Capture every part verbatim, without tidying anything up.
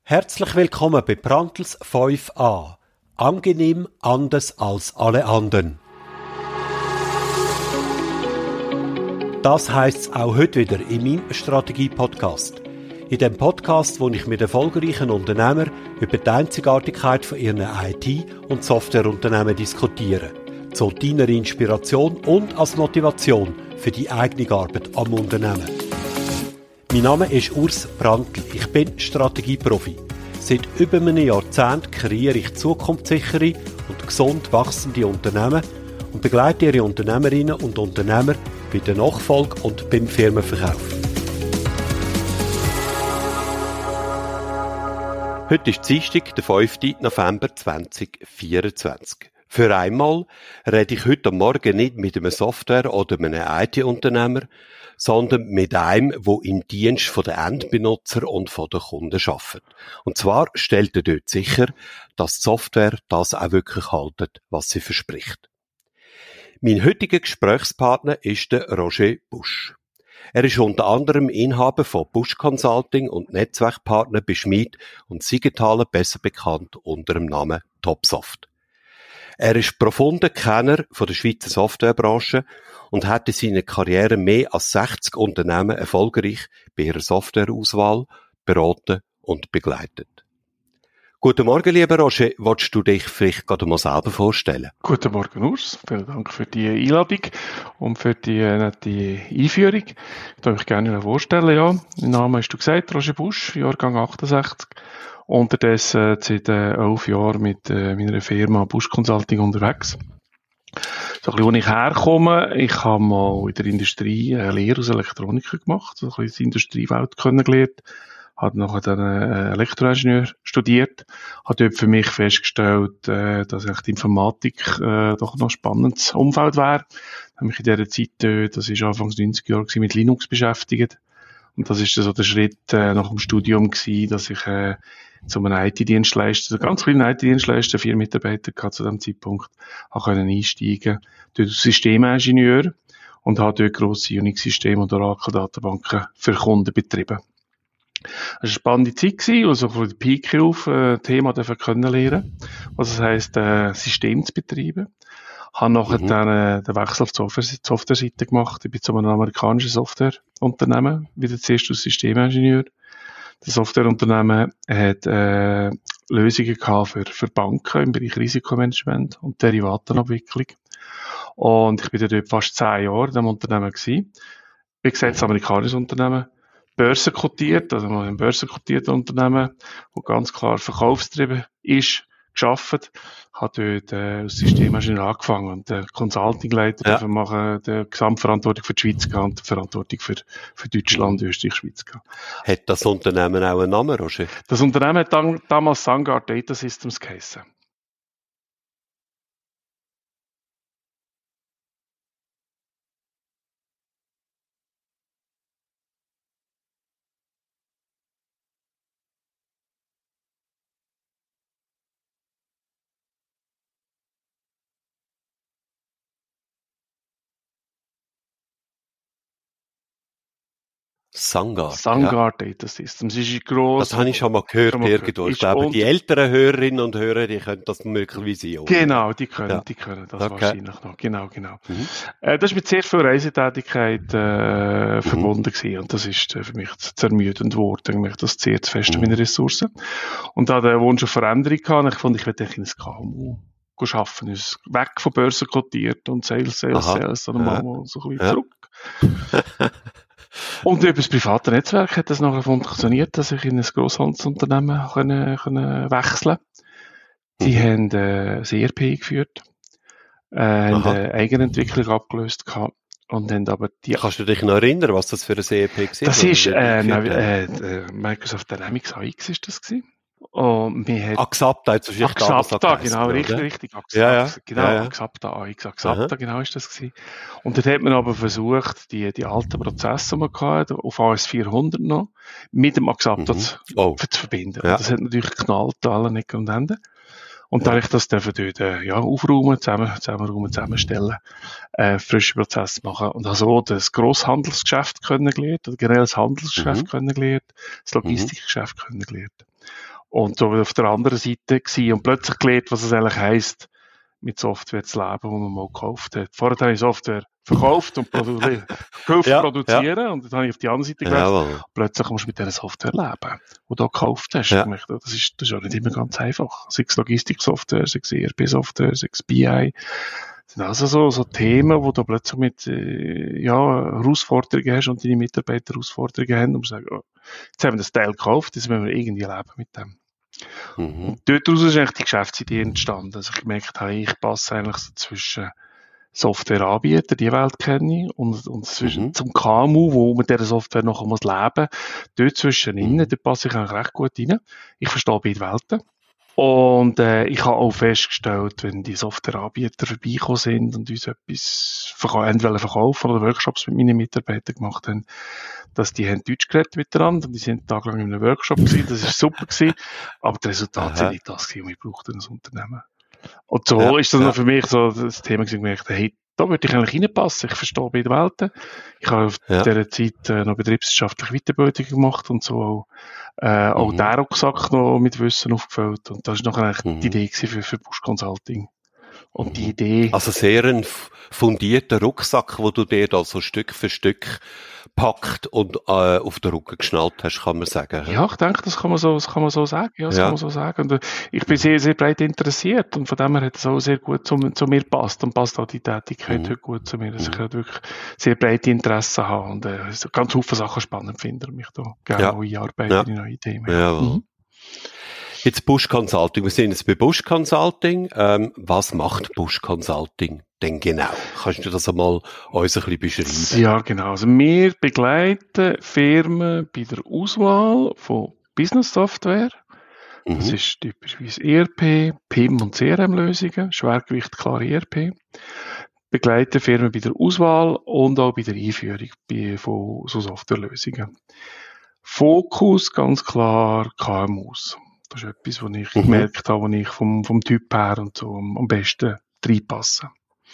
Herzlich willkommen bei Brandtls fünf a. Angenehm anders als alle anderen. Das heisst es auch heute wieder in meinem Strategie-Podcast. In dem Podcast, wo ich mit erfolgreichen Unternehmern über die Einzigartigkeit von ihren I T- und Softwareunternehmen diskutiere. Zu deiner Inspiration und als Motivation für die eigene Arbeit am Unternehmen. Mein Name ist Urs Brandtl. Ich bin Strategieprofi. Seit über einem Jahrzehnt kreiere ich zukunftssichere und gesund wachsende Unternehmen und begleite ihre Unternehmerinnen und Unternehmer bei der Nachfolge und beim Firmenverkauf. Heute ist Dienstag, der fünften November zweitausendvierundzwanzig. Für einmal rede ich heute Morgen nicht mit einem Software- oder einem I T-Unternehmer, sondern mit einem, der im Dienst der Endbenutzer und der Kunden arbeitet. Und zwar stellt er dort sicher, dass die Software das auch wirklich haltet, was sie verspricht. Mein heutiger Gesprächspartner ist der Roger Busch. Er ist unter anderem Inhaber von Busch Consulting und Netzwerkpartner bei Schmid und Siegenthaler, besser bekannt unter dem Namen Topsoft. Er ist profunder Kenner von der Schweizer Softwarebranche und hat in seiner Karriere mehr als sechzig Unternehmen erfolgreich bei ihrer Softwareauswahl beraten und begleitet. Guten Morgen, lieber Roger. Willst du dich vielleicht gerade mal selber vorstellen? Guten Morgen, Urs. Vielen Dank für die Einladung und für die nette Einführung. Ich darf mich gerne vorstellen, ja. Mein Name hast du gesagt, Roger Busch, Jahrgang achtundsechzig. Unterdessen seit äh, elf Jahren mit äh, meiner Firma Busch Consulting unterwegs. So ein bisschen, wo ich herkomme, ich habe mal in der Industrie eine Lehre aus Elektronik gemacht, so ein bisschen die Industriewelt kennengelernt, habe nachher dann äh, Elektroingenieur studiert, habe dort für mich festgestellt, äh, dass eigentlich die Informatik äh, doch noch ein spannendes Umfeld wäre. Ich habe mich in dieser Zeit, äh, das war Anfangs neunziger Jahre, mit Linux beschäftigt. Und das ist so der Schritt äh, nach dem Studium gewesen, dass ich äh, zu einem I T-Dienstleister, einen ganz kleinen I T-Dienstleister, vier Mitarbeiter gehabt zu dem Zeitpunkt, habe können einsteigen, dort als Systemingenieur und habe dort grosse Unix-Systeme und Oracle-Datenbanken für Kunden betrieben. Das war eine spannende Zeit gewesen, also von der Pike auf äh, Thema dürfen kennenlernen, was es heisst, äh, System zu betreiben. Habe nachher mhm. dann äh, den Wechsel auf die Software- Software-Seite gemacht. Ich bin zu einem amerikanischen Softwareunternehmen, wieder zuerst als Systemingenieur. Das Softwareunternehmen hat äh, Lösungen gehabt für, für Banken im Bereich Risikomanagement und Derivatenabwicklung. Und ich bin dort fast zehn Jahre in diesem Unternehmen gewesen. Wie gesagt, das amerikanische Unternehmen, börsenkotiert, also ein börsenkotiertes Unternehmen, das ganz klar verkaufsgetrieben ist, geschafft, hat dort äh, als Systemingenieur angefangen und der Consulting-Leiter ja. dafür machen, der Gesamtverantwortung für die Schweiz gehabt und die Verantwortung für, für Deutschland, Österreich, Schweiz gehabt. Hat das Unternehmen auch einen Namen, Roger? Das Unternehmen hat dann, damals Sangard Data Systems geheissen. Sangard. Sangard ja. Data Systems. Ist gross. Das habe ich schon mal gehört, schon mal irgendwo. Ich glaube, die älteren Hörerinnen und Hörer, die können das möglicherweise auch. Genau, die können, ja. die können das okay. wahrscheinlich noch. Genau, genau. Mhm. Äh, das war mit sehr viel Reisetätigkeit äh, mhm. verbunden gewesen. Und das ist äh, für mich zu, zu ermüdend geworden, das sehr zu fest mhm. meine Ressourcen. Und da den Wunsch auf Veränderung gehabt. Ich fand, ich werde in ein K M U arbeiten. Ist weg von Börsen kotiert und Sales, Sales, Aha. Sales, dann ja. mal so ein bisschen ja. zurück. Und über das private Netzwerk hat das nachher funktioniert, dass ich in ein Grosshandelsunternehmen können, können wechseln konnte. Sie mhm. haben äh, ein E R P eingeführt, äh, haben eine Eigenentwicklung abgelöst gehabt und haben aber die... Kannst du dich noch erinnern, was das für ein E R P war? Das ist äh, äh, äh, Microsoft Dynamics A X ist das gewesen. Und wir hat Axapta, jetzt ist Axapta, genau, richtig, oder? richtig. Axapta, ja, ja. Genau, ja, ja. Axapta, A X, Axapta, Aha. genau ist das gewesen. Und dort hat man aber versucht, die, die alten Prozesse, die man hatte, auf A S vierhundert noch, mit dem Axapta mhm. zu, oh. zu verbinden. Ja. Und das hat natürlich geknallt, alle Ecken und Enden. Und da ja. ich das dürfen dort, äh, ja, aufräumen, zusammen, zusammenräumen, zusammenstellen, äh, frische Prozesse machen. Und also das Grosshandelsgeschäft kennengelernt, oder generell das Handelsgeschäft mhm. kennengelernt, das Logistikgeschäft mhm. kennengelernt. Und so auf der anderen Seite gewesen und plötzlich gelernt, was es eigentlich heisst, mit Software zu leben, die man mal gekauft hat. Vorher habe ich Software verkauft und produ- geholfen Ja, produzieren und dann habe ich auf die andere Seite gewechselt. jawohl. Plötzlich musst du mit dieser Software leben, die du gekauft hast. Ja. Und das ist, das ist auch nicht immer ganz einfach. Sei es Logistiksoftware, sei es E R P-Software, sei es B I. Das sind also so, so Themen, wo du plötzlich mit, äh, ja, Herausforderungen hast und deine Mitarbeiter Herausforderungen haben und du sagst, oh, jetzt haben wir das Teil gekauft, jetzt müssen wir irgendwie leben mit dem. Mhm. Und dort daraus ist eigentlich die Geschäftsidee entstanden. Also ich gemerkt habe, ich passe eigentlich so zwischen Softwareanbieter, die Welt kenne ich, und, und zwischen, Mhm. zum K M U, wo mit dieser Software noch muss leben, dort zwischen Mhm. innen, dort passe ich eigentlich recht gut rein. Ich verstehe beide Welten. Und äh, ich habe auch festgestellt, wenn die Softwareanbieter vorbeigekommen sind und uns etwas verkau- entweder verkaufen oder Workshops mit meinen Mitarbeitern gemacht haben, dass die haben Deutsch geredet miteinander und die sind tagelang in einem Workshop gewesen, das war super gewesen, aber das Resultat sind Aha. nicht das gewesen, was ich brauchte als Unternehmen. Und so Ja, ist das ja. noch für mich so das Thema gewesen, wo ich dachte, hey, da würde ich eigentlich reinpassen. Ich verstehe beide Welten. Ich habe auf Ja. dieser Zeit äh, noch betriebswirtschaftliche Weiterbildung gemacht und so auch, äh, auch Mhm. den Rucksack noch mit Wissen aufgefüllt. Und das war noch eigentlich Mhm. die Idee gewesen für, für Busch Consulting. Und die Mhm. Idee, Also sehr ein f- fundierter Rucksack, wo du dir da so Stück für Stück packt und äh, auf den Rücken geschnallt hast, kann man sagen. hä? ja, ich denke, das kann man so, das kann man so sagen. Ja, das kann Ja. man so sagen. Und äh, ich bin sehr, sehr breit interessiert und von dem her hat es auch sehr gut zu, zu mir passt und passt auch die Tätigkeit Mhm. heute gut zu mir, dass ich Mhm. halt wirklich sehr breite Interessen habe und äh, so ganz viele Sachen spannend finde und mich da gerne Ja. auch einarbeiten Ja. in neue Themen. Jawohl. Mhm. Jetzt Busch Consulting. Wir sind jetzt bei Busch Consulting. Ähm, was macht Busch Consulting denn genau? Kannst du das einmal uns ein bisschen beschreiben? Ja, genau. Also wir begleiten Firmen bei der Auswahl von Business Software. Das Mhm. ist typischerweise E R P, P I M und C R M-Lösungen, Schwergewicht klar E R P. Begleiten Firmen bei der Auswahl und auch bei der Einführung bei, von so Softwarelösungen. Fokus ganz klar K M Us. Das ist etwas, was ich Mhm. gemerkt habe, wo ich vom, vom Typ her und so am, am besten reinpasse.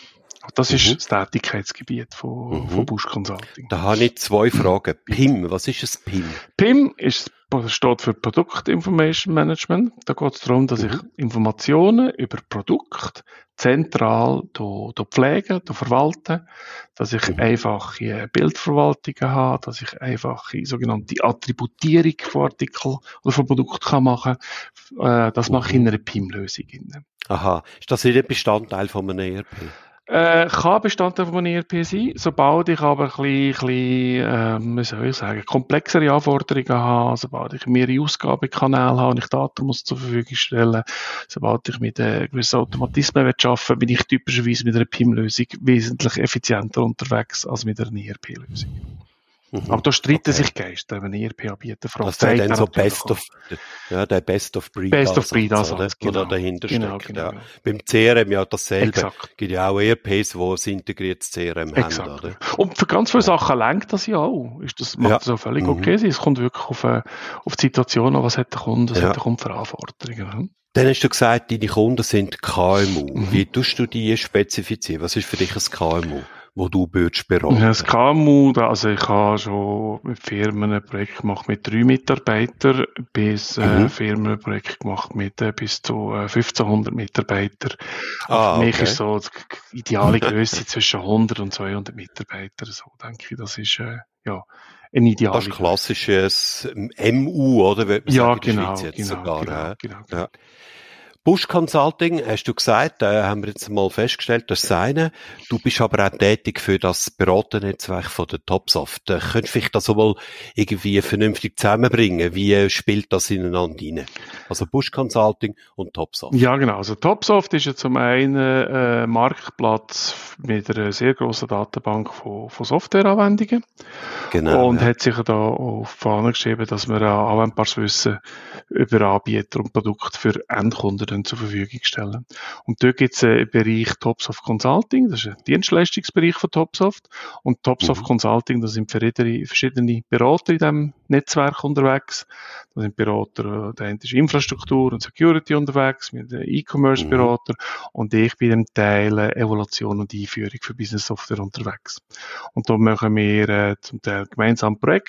Das ist Mhm. das Tätigkeitsgebiet von, von Mhm. Busch Consulting. Da habe ich zwei Fragen. P I M, was ist ein P I M? P I M ist, steht für Product Information Management. Da geht es darum, dass ich Mhm. Informationen über Produkte zentral do, do pflege, do verwalte, dass ich Mhm. einfache Bildverwaltungen habe, dass ich einfache sogenannte Attributierung von Artikeln oder von Produkten kann machen. Äh, das mache ich Mhm. in einer P I M-Lösung. Aha. Ist das nicht ein Bestandteil von einem E R P? Äh, kann Bestandteil von einem E R P sein, sobald ich aber ein bisschen, ein bisschen ähm, wie soll ich sagen, komplexere Anforderungen habe, sobald ich mehrere Ausgabekanäle habe und ich Daten muss zur Verfügung stellen, sobald ich mit äh, gewissen Automatismen arbeiten, bin ich typischerweise mit einer P I M-Lösung wesentlich effizienter unterwegs als mit einer E R P-Lösung. Mhm. Aber da streiten Okay. sich Geister, wenn ein E R P-Anbieter fragt. Das wäre zeigt dann er so natürlich Best auch. of, ja, der Best of Breed Best of Breed Ansatz, oder? Ansatz, Wo da genau. dahinter Genau, steckt, genau, ja. genau. Beim C R M ja dasselbe. Exakt. Gibt ja auch E R Ps, die ein integriertes C R M haben, Exakt. oder? Und für ganz viele Ja. Sachen lenkt das ja auch. Ist das, macht Ja. das auch völlig Mhm. okay sein. Es kommt wirklich auf, äh, auf die Situation an, was hat der Kunde, was Ja. hat der Kunde für Anforderungen. hm? Dann hast du gesagt, deine Kunden sind K M U. Mhm. Wie tust du die spezifizieren? Was ist für dich ein K M U, wo du würdest Ja, beraten? das K M U, da- also ich habe schon mit Firmen ein Projekt gemacht mit drei Mitarbeitern, bis äh, Mhm. Firmen ein Projekt gemacht mit äh, bis zu äh, fünfzehnhundert Mitarbeitern. Ah, Für mich okay. ist so die ideale Größe zwischen hundert und zweihundert Mitarbeitern. So denke ich, das ist äh, ja eine Das ideale ist klassisches M U, oder? Würde man Ja, sagen, in der genau, Schweiz jetzt genau, sogar. genau, hä? genau, genau. Ja. Busch Consulting, hast du gesagt, äh, haben wir jetzt mal festgestellt, das ist das eine. Du bist aber auch tätig für das Beraternetzwerk von der Topsoft. Äh, könntest du vielleicht das mal irgendwie vernünftig zusammenbringen? Wie spielt das ineinander rein? Also Busch Consulting und Topsoft. Ja, genau. Also Topsoft ist ja zum einen äh, Marktplatz mit einer sehr grossen Datenbank von, von Softwareanwendungen Genau. und Ja. hat sich da auf die Fahne geschrieben, dass wir auch anwendbares Wissen über Anbieter und Produkte für Endkunden dann zur Verfügung stellen. Und dort gibt es einen Bereich Topsoft Consulting, das ist ein Dienstleistungsbereich von Topsoft. Und Topsoft Mhm. Consulting, da sind verschiedene, verschiedene Berater in diesem Netzwerk unterwegs. Da sind Berater, der eine ist Infrastruktur und Security unterwegs, mit einem E-Commerce-Berater. Und ich bin im Teil äh, Evaluation und Einführung für Business Software unterwegs. Und da machen wir äh, zum Teil gemeinsam Projekte,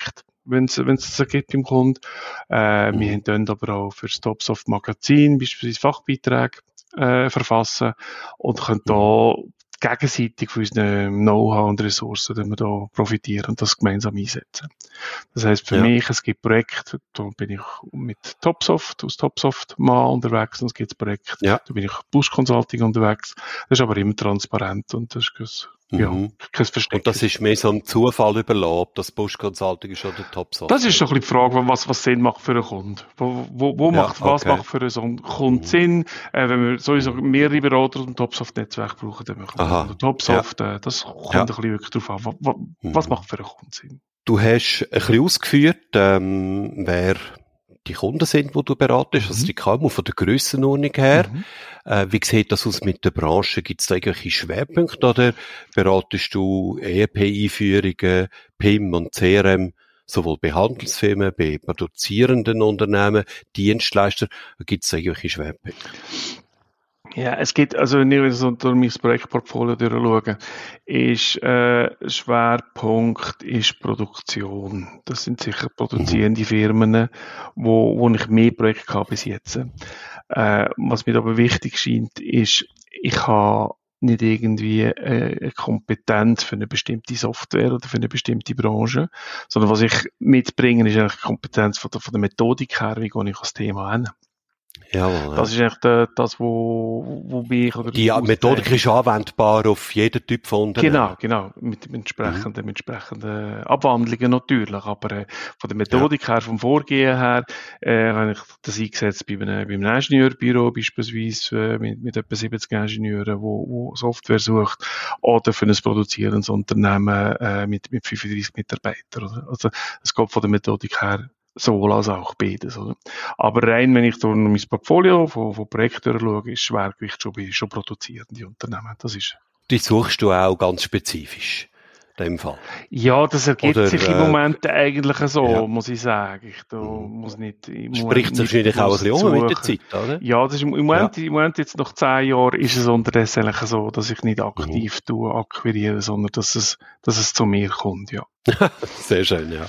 wenn es wenn es das gibt beim Kunden. Äh, Mhm. Wir haben dann aber auch für das Topsoft Magazin beispielsweise Fachbeiträge äh, verfassen und können Mhm. da gegenseitig von unserem Know-how und Ressourcen, die wir da profitieren und das gemeinsam einsetzen. Das heisst für Ja. mich, es gibt Projekte, da bin ich mit Topsoft, aus Topsoft mal unterwegs, und es gibt Projekte, Ja. da bin ich Busch Consulting unterwegs. Das ist aber immer transparent und das ist kein, ja, Mhm. kein Versteck. Und das ist mehr so ein Zufall überlassen, ob das Busch Consulting ist oder Topsoft. Das ist so ein bisschen die Frage, was, was Sinn macht für einen Kunden. Wo, wo, wo Ja, macht, was okay. macht für so einen Kunden Mhm. Sinn? Äh, wenn wir sowieso Mhm. mehrere Berater aus dem Topsoft-Netzwerk brauchen, dann machen wir Aha. unter Topsoft. Äh, das kommt Ja. ein bisschen wirklich darauf an. Was, was Mhm. macht für einen Kunden Sinn? Du hast ein bisschen ausgeführt, ähm, wer die Kunden sind, die du beratest, also Mhm. die K M U von der Grössenordnung her. Mhm. Äh, wie sieht das aus mit der Branche? Gibt es da irgendwelche Schwerpunkte oder beratest du E R P-Einführungen, P I M und C R M, sowohl bei Handelsfirmen, bei produzierenden Unternehmen, Dienstleister? Gibt es da irgendwelche Schwerpunkte? Ja, es gibt, also wenn ich so durch mein Projektportfolio durchschaue, ist äh, Schwerpunkt ist Produktion. Das sind sicher Mhm. produzierende Firmen, wo, wo ich mehr Projekte habe bis jetzt. Äh, was mir aber wichtig scheint, ist, ich habe nicht irgendwie äh, eine Kompetenz für eine bestimmte Software oder für eine bestimmte Branche, sondern was ich mitbringe, ist eigentlich Kompetenz von der, von der Methodik her, wie gehe ich das Thema an. Jawohl, Das ja. ist echt äh, das, wo, wo mich oder Die Methodik ist anwendbar auf jeden Typ von Unternehmen. Genau, genau, mit, mit Mhm. entsprechenden, mit entsprechenden Abwandlungen natürlich, aber äh, von der Ja. Methodik her, vom Vorgehen her, äh, habe ich das eingesetzt bei einem, bei einem Ingenieurbüro beispielsweise, äh, mit, mit etwa siebzig Ingenieuren, wo, wo Software sucht, oder für ein produzierendes Unternehmen äh, mit, mit fünfunddreißig Mitarbeitern. Oder? Also es geht von der Methodik her sowohl als auch beides. Oder? Aber rein, wenn ich durch mein Portfolio von, von Projekten durchschaue, ist Schwergewicht schon bei schon produzierende Unternehmen. Das ist Die suchst du auch ganz spezifisch, in dem Fall. Ja, das ergibt Oder, sich im äh, Moment eigentlich so, ja. muss ich sagen. Ich da Mhm. muss nicht im Spricht Moment sich wahrscheinlich auch ein bisschen bewusst um mit der suchen. Zeit, oder? Ja, das ist im im Moment, im Moment jetzt nach zehn Jahren ist es unterdessen eigentlich so, dass ich nicht Mhm. aktiv tue, akquiriere, sondern dass es, dass es zu mir kommt, ja. Sehr schön, ja.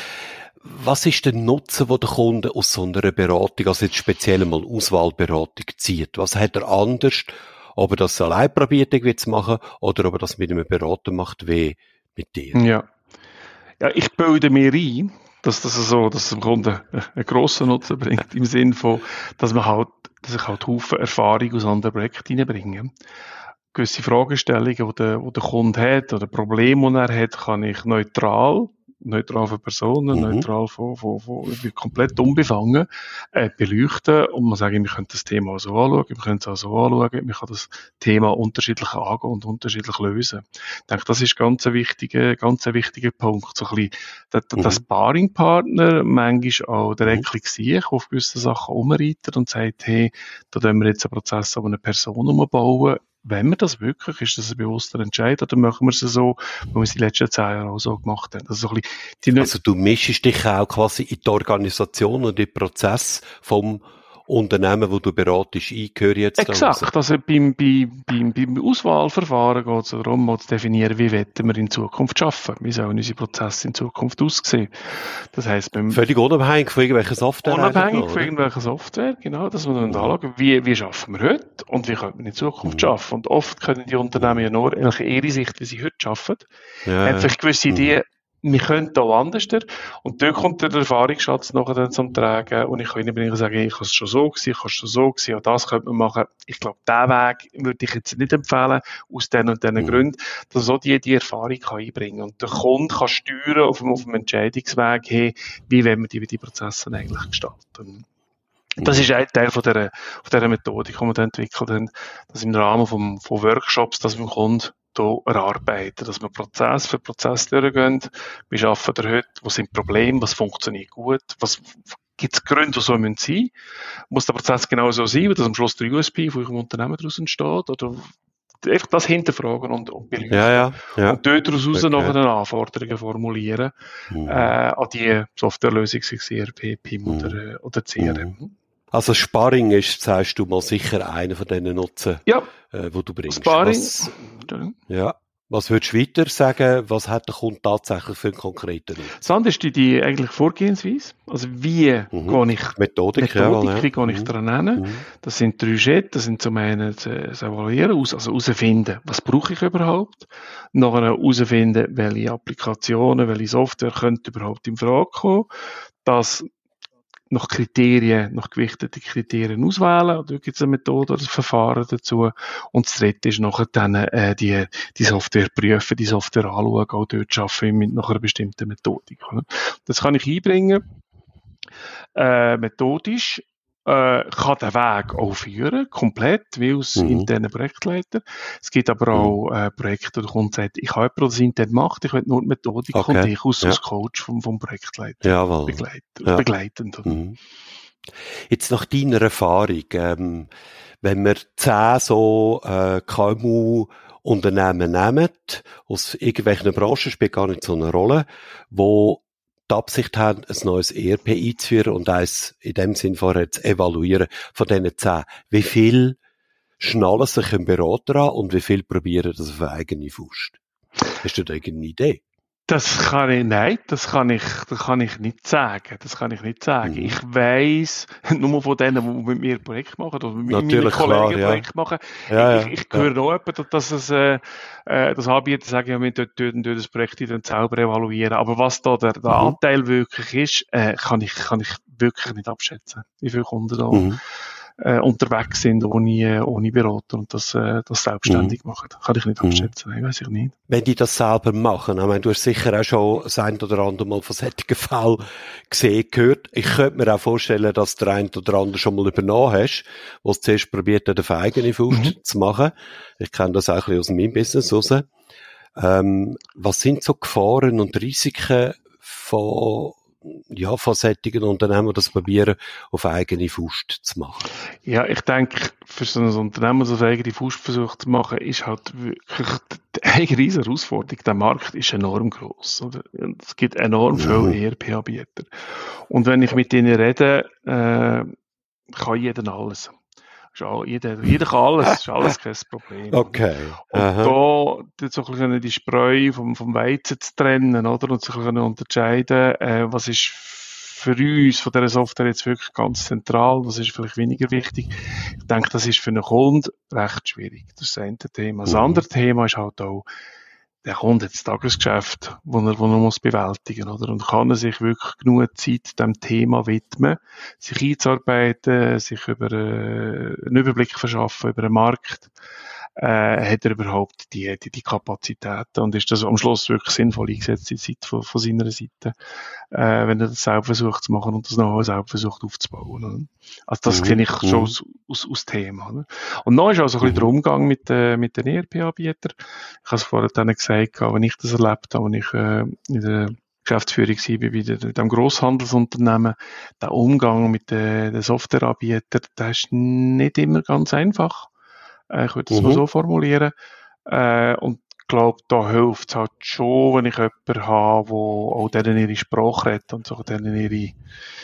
Was ist der Nutzen, den der Kunde aus so einer Beratung, also jetzt speziell mal Auswahlberatung, zieht? Was hat er anders, ob er das allein probiert irgendwie zu machen oder ob er das mit einem Berater macht, wie mit dir? Ja. Ja, ich bilde mir ein, dass das so, dass es dem Kunden einen grossen Nutzen bringt, im Sinn von, dass man halt, dass ich halt Haufen Erfahrung aus anderen Projekten reinbringe. Gewisse Fragestellungen, die der, die der Kunde hat, oder Probleme, die er hat, kann ich neutral, neutral für Personen, Mhm. neutral von, von, von, komplett unbefangen, äh, beleuchten und man sagen, wir können das Thema so anschauen, wir können es auch so anschauen, wir können das Thema unterschiedlich angehen und unterschiedlich lösen. Ich denke, das ist ganz ein wichtiger, ganz ein wichtiger Punkt. So ein bisschen, der, der Mhm. Sparringpartner, manchmal auch der Mhm. Eckli sich, der auf gewisse Sachen umreitet und sagt, hey, da wollen wir jetzt einen Prozess an einer Person umbauen. Wenn wir das wirklich, ist das ein bewusster Entscheid, oder machen wir es so, wie wir es die letzten zehn Jahre auch so gemacht haben? Also, so ein bisschen die Also du mischst dich auch quasi in die Organisation und in den Prozess vom Unternehmen, wo du beratest, ein, gehöre jetzt da raus. Exakt, also beim, beim, beim, beim Auswahlverfahren geht es darum, mal zu definieren, wie wollen wir in Zukunft arbeiten, wie sollen unsere Prozesse in Zukunft aussehen. Das heisst, beim Völlig unabhängig von irgendwelcher Software. unabhängig noch, von oder? irgendwelcher Software, genau, dass wir dann Mhm. anschauen, wie, wie schaffen wir heute und wie können wir in Zukunft Mhm. arbeiten. Und oft können die Unternehmen ja nur eigentlich ihre Sicht, wie sie heute arbeiten, Ja, haben vielleicht gewisse Mhm. Ideen, wir können da anders. Und dort kommt der Erfahrungsschatz nachher dann zum Tragen. Und ich kann Ihnen bringen und sagen, ich habe es schon so gesehen, ich habe es schon so gesehen, auch das könnte man machen. Ich glaube, diesen Weg würde ich jetzt nicht empfehlen, aus diesen und diesen Mhm. Gründen, dass so die, die Erfahrung kann einbringen. Und der Kunde kann steuern auf dem, auf dem Entscheidungsweg, hey, wie wollen wir die, die Prozesse eigentlich gestalten. Das Mhm. ist ein Teil von dieser, von dieser Methodik, die wir da entwickelt haben, dass im Rahmen vom, von Workshops, dass wir dem Kunden hier erarbeiten, dass wir Prozess für Prozess durchgehen. Wie arbeiten wir heute? Wo sind Probleme? Was funktioniert gut? Was gibt es Gründe, die so sein müssen? Muss der Prozess genau so sein, dass am Schluss der U S P von eurem Unternehmen daraus entsteht? Oder einfach das hinterfragen und, und beleuchten. Ja, ja, ja. Und dort daraus Okay. nachher dann Anforderungen formulieren Mhm. äh, an die Softwarelösung, sei es E R P, P I M Mhm. oder, äh, oder C R M. Also Sparring ist, sagst du mal, sicher einer von diesen Nutzen, Ja, äh, wo du bringst. Sparring. Was, ja. Was würdest du weiter sagen, was hat der Kunde tatsächlich für einen konkreten Nutzen? Das andere ist die, die eigentlich Vorgehensweise. Also wie Mhm. gehe ich, Methodik, Methodik ja, wie gehe ich mhm. daran hin? Mhm. Das sind drei Schritte. Das sind zum einen das Evaluieren, also herausfinden, was brauche ich überhaupt? Nachher herausfinden, welche Applikationen, welche Software könnte überhaupt in Frage kommen. Das nach Kriterien, nach gewichteten Kriterien auswählen. Da gibt es eine Methode oder ein Verfahren dazu. Und das dritte ist nachher dann, äh, die, die Software prüfen, die Software anschauen, auch dort arbeiten wir mit nach einer bestimmten Methodik. Oder? Das kann ich einbringen, äh, methodisch, äh, kann den Weg auch führen, komplett, wie als Mhm. interner Projektleiter. Es gibt aber auch äh, Projekte, wo der Kunde sagt, ich habe jemanden, der das intern macht, ich will nur die Methodik Okay. und ich als, Ja. als Coach vom, vom Projektleiter Jawohl. begleit, Ja. begleitend. Oder? Mhm. Jetzt nach deiner Erfahrung, ähm, wenn wir zehn so äh, K M U-Unternehmen nehmen, aus irgendwelchen Branchen, spielt gar nicht so eine Rolle, wo die Absicht haben, ein neues E R P einzuführen und eins in dem Sinn vorher zu evaluieren von diesen zehn. Wie viel schnallen sich ein Berater an und wie viel probieren das auf eigene Faust? Hast du da irgendeine Idee? Das kann ich, nein, das kann ich, das kann ich nicht sagen. Das kann ich nicht sagen. Mhm. Ich weiss, nur von denen, die mit mir Projekt machen, oder mit meinen Natürlich, Kollegen klar, ja. Projekt machen. Ja, ich, ja, ich, ich ja. höre noch jemanden, dass es, äh, äh, das Anbieter sagen, ja, wir dort, dort, dort das Projekt dann selber evaluieren. Aber was da der, der Mhm. Anteil wirklich ist, äh, kann ich, kann ich wirklich nicht abschätzen. Wie viele Kunden da, Mhm. äh, unterwegs sind, ohne, ohne Berater und das, äh, das selbstständig machen. Kann ich nicht Mhm. abschätzen. Nein, weiss ich nicht. Wenn die das selber machen, ich meine, du hast sicher auch schon das ein oder andere Mal von solchen Fällen gesehen, gehört. Ich könnte mir auch vorstellen, dass der ein oder andere schon mal übernommen hast, was zuerst probiert hat, auf eigene Faust Mhm. zu machen. Ich kenne das auch ein bisschen aus meinem Business raus. Ähm, was sind so Gefahren und Risiken von, ja, von solchen Unternehmen, die das probieren, auf eigene Faust zu machen? Ja, ich denke, für so ein Unternehmen, das auf eigene Faust versucht zu machen, ist halt wirklich eine riesige Herausforderung. Der Markt ist enorm gross, oder? Und es gibt enorm viele Mhm. E R P-Anbieter. Und wenn ich mit ihnen rede, äh, kann jeder alles. Ist all- Jeder, jeder kann alles, ist alles kein Problem. Okay. Und Aha. da, dort so ein bisschen die Spreu vom, vom Weizen zu trennen, oder? Und sich ein bisschen unterscheiden, äh, was ist für uns von dieser Software jetzt wirklich ganz zentral, was ist vielleicht weniger wichtig. Ich denke, das ist für einen Kunden recht schwierig. Das ist das eine Thema. Das Mhm. andere Thema ist halt auch, der Kunde hat das Tagesgeschäft, wo er, wo er muss bewältigen, oder? Und kann er sich wirklich genug Zeit dem Thema widmen, sich einzuarbeiten, sich über äh, einen Überblick verschaffen über den Markt, äh, hat er überhaupt die, die, die Kapazitäten und ist das am Schluss wirklich sinnvoll eingesetzte Zeit von, von seiner Seite, äh, wenn er das selber versucht zu machen und das Know-how selber versucht aufzubauen, oder? Also das Mhm. sehe ich schon Mhm. aus, aus, aus Thema, oder? Und noch ist auch so ein bisschen der Mhm. Umgang mit, äh, mit den E R P-Anbietern. Ich habe es vorher dann gesagt, wenn ich das erlebt habe, wenn ich äh, in der Geschäftsführung war bei diesem Grosshandelsunternehmen, der Umgang mit den, den Softwareanbietern, der ist nicht immer ganz einfach. Äh, ich würde es mal Mhm. so formulieren. Äh, und ich glaube, da hilft es halt schon, wenn ich jemanden habe, der auch denen ihre Sprache redet und so denen ihre,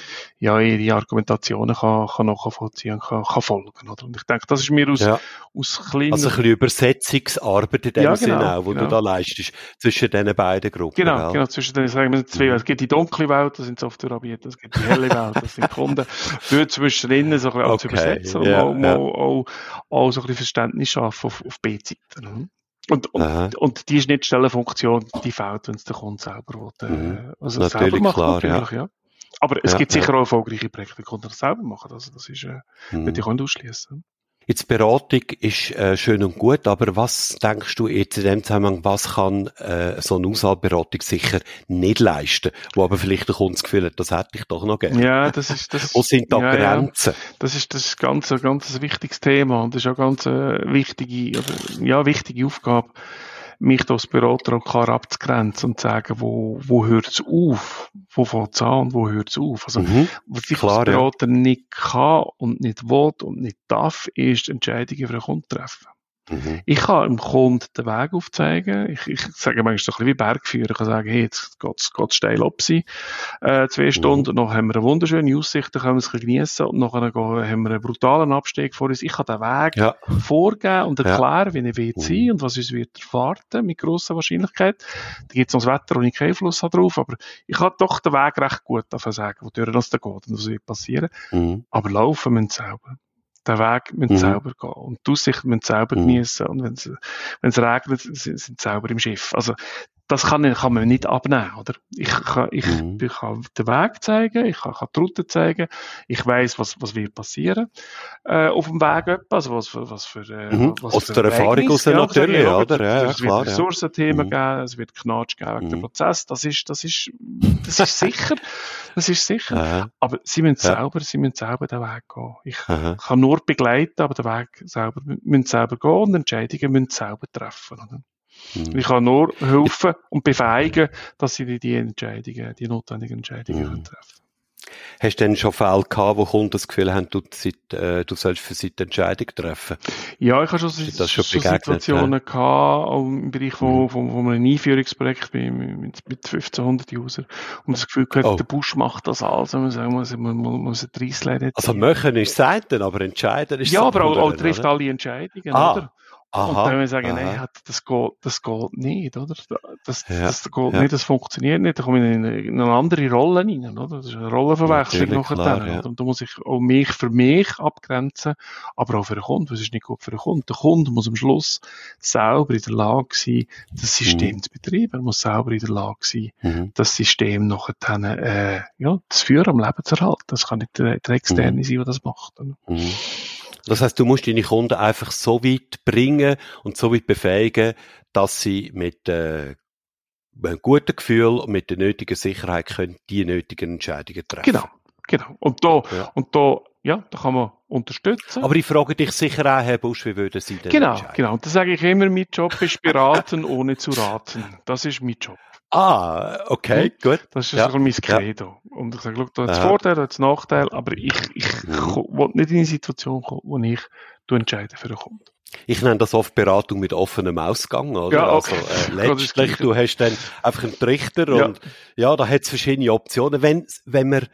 ja, ihre Argumentationen kann, kann nachvollziehen, kann, kann folgen, oder? Und ich denke, das ist mir aus, Ja. aus Also kleiner, ein bisschen Übersetzungsarbeit in dem ja, Sinne genau, auch, wo du genau. da leistest, zwischen diesen beiden Gruppen, Genau, gell? genau, zwischen den, sagen wir, zwei, Mhm. es gibt die dunkle Welt, das sind Softwareanbieter, es gibt die helle Welt, das sind Kunden. Dort zwischendrin so ein bisschen auch zu Okay, übersetzen und ja, mal, mal ja. auch, auch so ein bisschen Verständnis schaffen auf, auf B-Seiten. Mhm. Und, und, Aha. und die Schnittstellenfunktion, die fehlt, wenn es der Kunde selber will, Mhm. äh, also selber Natürlich, macht, klar, ja. natürlich, ja. Aber es Ja, gibt ja. sicher auch erfolgreiche Projekte, die Kunden das selber machen, also das ist, äh, würde ich Mhm. auch nicht ausschließen. Jetzt Beratung ist äh, schön und gut, aber was denkst du jetzt in dem Zusammenhang, was kann äh, so eine Auswahlberatung sicher nicht leisten, wo aber vielleicht der Kunde das Gefühl hat, das hätte ich doch noch gerne. Ja, das ist, das, Wo sind da ja, ja. Grenzen? Das ist, das ist ganz, ein ganz wichtiges Thema und das ist auch ganz eine wichtige, oder, ja, wichtige Aufgabe, mich da als Berater auch klar abzugrenzen und zu sagen, wo, wo hört's auf? Wo fängt's an und wo hört's auf? Also, Mhm. was ich Klar, als ja. Berater nicht kann und nicht will und nicht darf, ist Entscheidungen für einen Kunden treffen. Mhm. Ich kann dem Kunden den Weg aufzeigen. Ich, ich sage manchmal so ein bisschen wie Bergführer. Ich kann sagen, hey, jetzt geht's, geht's steil ab sein. Äh, zwei Stunden, mhm. und nachher haben wir eine wunderschöne Aussicht, dann können wir es geniessen, und nachher haben wir einen brutalen Abstieg vor uns. Ich kann den Weg ja. vorgeben und erklären, ja. wie er wird sein mhm. und was uns wird erwarten, mit grosser Wahrscheinlichkeit. Da gibt es noch das Wetter, wo ich keinen Einfluss habe drauf, aber ich kann doch den Weg recht gut davon sagen, wo durch das da geht und was wird passieren. Mhm. Aber laufen müssen selber. Den Weg müssen mhm. selber gehen. Und die Aussicht müssen selber mhm. geniessen. Und wenn es, wenn es regnet, sind sie selber im Schiff. Also, das kann, kann man nicht abnehmen, oder? Ich kann, ich, mhm. ich kann den Weg zeigen, ich kann, kann die Route zeigen, ich weiss, was, was wird passieren, äh, auf dem Weg etwa, also was für, was für, äh, mhm. was aus für der Erfahrung aus natürlich, ja, oder? Ja, ja, es klar, wird Ressourcenthemen ja. geben, es wird Knatsch geben wegen mhm. dem Prozess, das ist, das ist, das ist sicher, das ist sicher. Aha. Aber sie müssen ja. selber, sie müssen selber den Weg gehen. Ich Aha. kann nur begleiten, aber den Weg selber, müssen selber gehen und Entscheidungen müssen selber treffen, oder? Ich kann nur helfen und befähigen, dass sie die, die Entscheidungen, die notwendigen Entscheidungen mhm. treffen. Hast du denn schon Fälle gehabt, wo Kunden das Gefühl haben, du, äh, du sollst für sie die Entscheidung treffen? Ja, ich habe schon, das schon, schon Situationen ja? gehabt, im Bereich von, mhm. von, von einem Einführungsprojekt mit, mit fünfzehnhundert User. Und das Gefühl gehabt, oh. der Busch macht das alles, man sagen muss, man muss ein Dreisslein. Also machen ist das eine, aber entscheiden ist ja, das aber auch, auch oder? trifft alle Entscheidungen, ah. oder? Aha, und dann können wir sagen, aha. nein, das geht, das geht nicht, oder? Das, ja, das geht ja. nicht, das funktioniert nicht. Da komme ich in eine, in eine andere Rolle rein, oder? Das ist eine Rollenverwechslung nachher dann. Ja. Und da muss ich auch mich für mich abgrenzen, aber auch für den Kunden. Das ist nicht gut für den Kunden. Der Kunde muss am Schluss selber in der Lage sein, das System mhm. zu betreiben. Er muss selber in der Lage sein, mhm. das System nachher dann, äh, ja, das Führen am Leben zu erhalten. Das kann nicht der, der Externe mhm. sein, der das macht. Oder? Mhm. Das heisst, du musst deine Kunden einfach so weit bringen und so weit befähigen, dass sie mit äh, einem guten Gefühl und mit der nötigen Sicherheit können die nötigen Entscheidungen treffen. Genau, genau. Und da, ja. und da, ja, da kann man unterstützen. Aber ich frage dich sicher auch, Herr Busch, wie würden Sie denn genau, entscheiden? Genau, und da sage ich immer, mein Job ist beraten, ohne zu raten. Das ist mein Job. Ah, okay, hm? gut. Das ist ja. so mein Credo. Ja. Und ich sage, schau, da hat es Aha. Vorteile, da hat es Nachteile, aber ich, ich mhm. will nicht in eine Situation kommen, wo ich entscheide für den Kunden. Ich nenne das oft Beratung mit offenem Ausgang, oder? Ja, okay. Also, äh, letztlich, du hast dann einfach einen Trichter und, ja, ja da hat es verschiedene Optionen. Wenn, wenn man,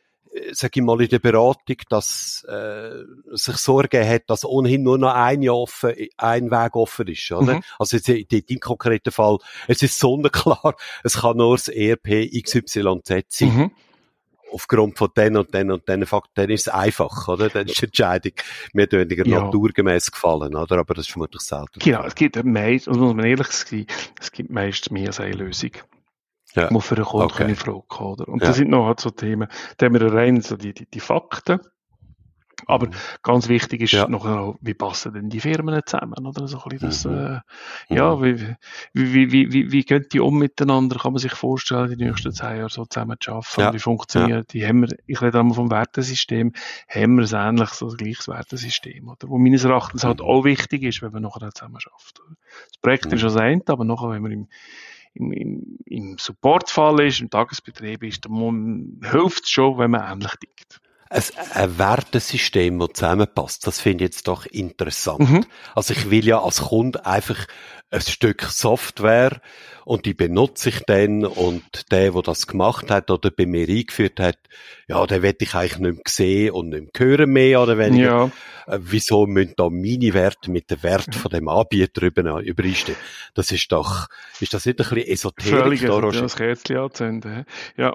sag ich mal, in der Beratung, dass, äh, sich Sorge hat, dass ohnehin nur noch ein Jahr offen, ein Weg offen ist, oder? Mhm. Also jetzt in deinem konkreten Fall, es ist sonnenklar, es kann nur das E R P X Y Z sein. Mhm. Aufgrund von den und den und den Fakten, dann ist es einfach, oder? Dann ist die Entscheidung mehr oder weniger ja. naturgemäß gefallen, oder? Aber das ist vermutlich selten. Genau, es gibt meist, also muss man ehrlich sein, es gibt meist mehr als eine Lösung. Ja. Wo für einen Kunden okay. in Frage kommen, oder? Und ja. das sind noch halt so Themen, da haben wir rein so die, die, die Fakten. Aber mhm. ganz wichtig ist ja. noch, auch, wie passen denn die Firmen zusammen, oder? So ein bisschen das, äh, ja, mhm. wie, wie, wie, wie, wie gehen die um miteinander? Kann man sich vorstellen, die nächsten zehn Jahre so zusammen zu arbeiten? Ja. Wie funktioniert ja. die? Haben wir, ich rede einmal vom Wertesystem, haben wir ein ähnliches, so ein gleiches Wertesystem, oder? Wo meines Erachtens mhm. halt auch wichtig ist, wenn man nachher zusammen arbeitet. Das Projekt mhm. ist schon das eine, aber nachher, wenn man im, im, im, im Supportfall ist, im Tagesbetrieb ist, dann hilft es schon, wenn man ähnlich tickt. Ein, ein Wertesystem, das zusammenpasst, das finde ich jetzt doch interessant. Mhm. Also ich will ja als Kunde einfach ein Stück Software und die benutze ich dann und der, der das gemacht hat oder bei mir eingeführt hat, ja, den will ich eigentlich nicht mehr sehen und nicht mehr hören mehr oder weniger. Ja. Äh, wieso müssen da meine Werte mit dem Wert von dem Anbieter übereinstimmen? Das ist doch, ist das nicht ein bisschen esoterisch? Völlig, da, ja, das Kerzchen anzünden. Ja.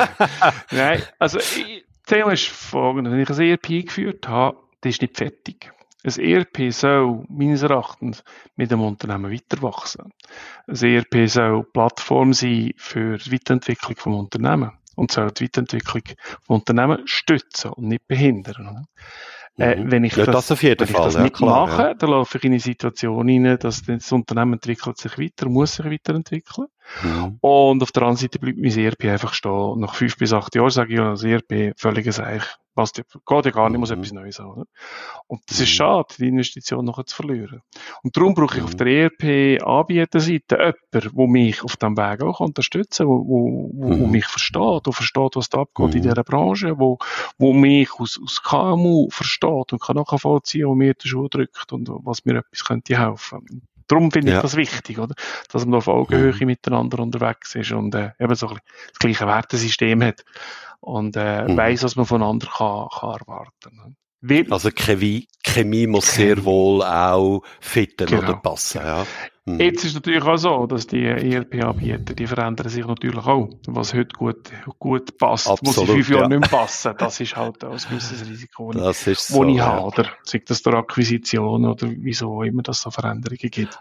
Nein, also ich, das Thema ist folgendes. Wenn ich ein E R P eingeführt habe, das ist nicht fertig. Ein E R P soll meines Erachtens mit dem Unternehmen weiter wachsen. Ein E R P soll Plattform sein für die Weiterentwicklung des Unternehmens und soll die Weiterentwicklung des Unternehmens stützen und nicht behindern. Mhm. Äh, wenn ich ja, das, das, auf jeden wenn ich Fall, das ja, nicht klar, mache, ja. dann laufe ich in eine Situation hinein, dass das Unternehmen entwickelt sich weiter, muss sich weiterentwickeln. Mhm. Und auf der anderen Seite bleibt mein E R P einfach stehen. Nach fünf bis acht Jahren sage ich, ja, das E R P völliges Eich. Was geht ja gar nicht, muss Mhm. etwas Neues haben. Oder? Und das ist Mhm. schade, die Investition nachher zu verlieren. Und darum brauche ich auf Mhm. der E R P-Anbieterseite jemanden, der mich auf diesem Weg auch unterstützen kann, wo, wo, wo, wo Mhm. mich versteht, der versteht, was da abgeht in Mhm. dieser Branche, wo, wo mich aus, aus K M U versteht und kann nachvollziehen, wo mir der Schuh drückt und was mir etwas könnte helfen. Darum finde ich Ja. das wichtig, oder? Dass man auf Augenhöhe Mhm. miteinander unterwegs ist und äh, eben so ein bisschen das gleiche Wertesystem hat und äh, Mhm. weiss, was man voneinander kann, kann erwarten. Ne? Weil, Also Chemie, Chemie muss Chemie. sehr wohl auch fitten Genau, oder passen. genau. Ja. Mhm. Jetzt ist es natürlich auch so, dass die E R P-Anbieter, die verändern sich natürlich auch. Was heute gut, gut passt, muss in Absolut, fünf Jahren ja. nicht mehr passen. Das ist halt auch ein gewisses Risiko, das Das ist ich, so, ich ja. habe. Oder sei das durch Akquisition oder wieso auch immer das so Veränderungen gibt.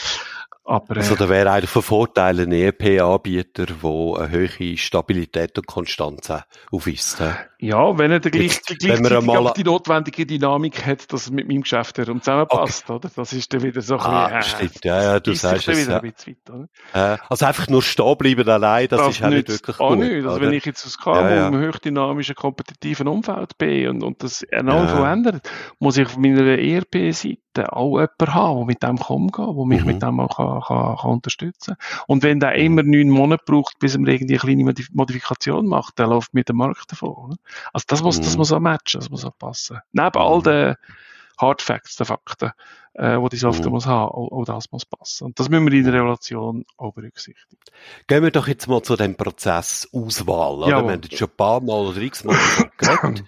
Aber, Also äh, da wäre eigentlich von Vorteil ein E R P-Anbieter, der eine hohe Stabilität und Konstanz auch aufweist. hä? ja, wenn er dann gleich, Jetzt, wenn wir gleichzeitig einmal... auch die notwendige Dynamik hat, dass es mit meinem Geschäft herum Okay. zusammenpasst, oder? Das ist dann wieder so ein Ah, bisschen, äh, stimmt, ja, ja, du beißt sich sagst dann es, wieder ja. ein bisschen weit, oder? Äh, Also einfach nur stehen bleiben allein, das Das ist auch nicht nützt wirklich auch gut, nichts. Also wenn oder? ich jetzt als Ja, K M U ja. im hochdynamischen, kompetitiven Umfeld bin und, und das enorm Ja. verändert, muss ich auf meiner E R P-Seite auch jemanden haben, der mit dem kann umgehen kann, der mich Mhm. mit dem auch kann, kann, kann unterstützen kann. Und wenn der Mhm. immer neun Monate braucht, bis er irgendwie eine kleine Modif- Modifikation macht, dann läuft mir der Markt davon. Oder? Also das muss, das Mhm. muss auch matchen, das muss auch passen. Neben all Mhm. den Hard Facts, den Fakten, äh, die die Software Mhm. muss haben, auch, auch das muss passen. Und das müssen wir in der Mhm. Relation auch berücksichtigen. Gehen wir doch jetzt mal zu dem Prozess Auswahl, oder? Wir Jawohl. haben jetzt schon ein paar Mal oder x-mal davon geredet.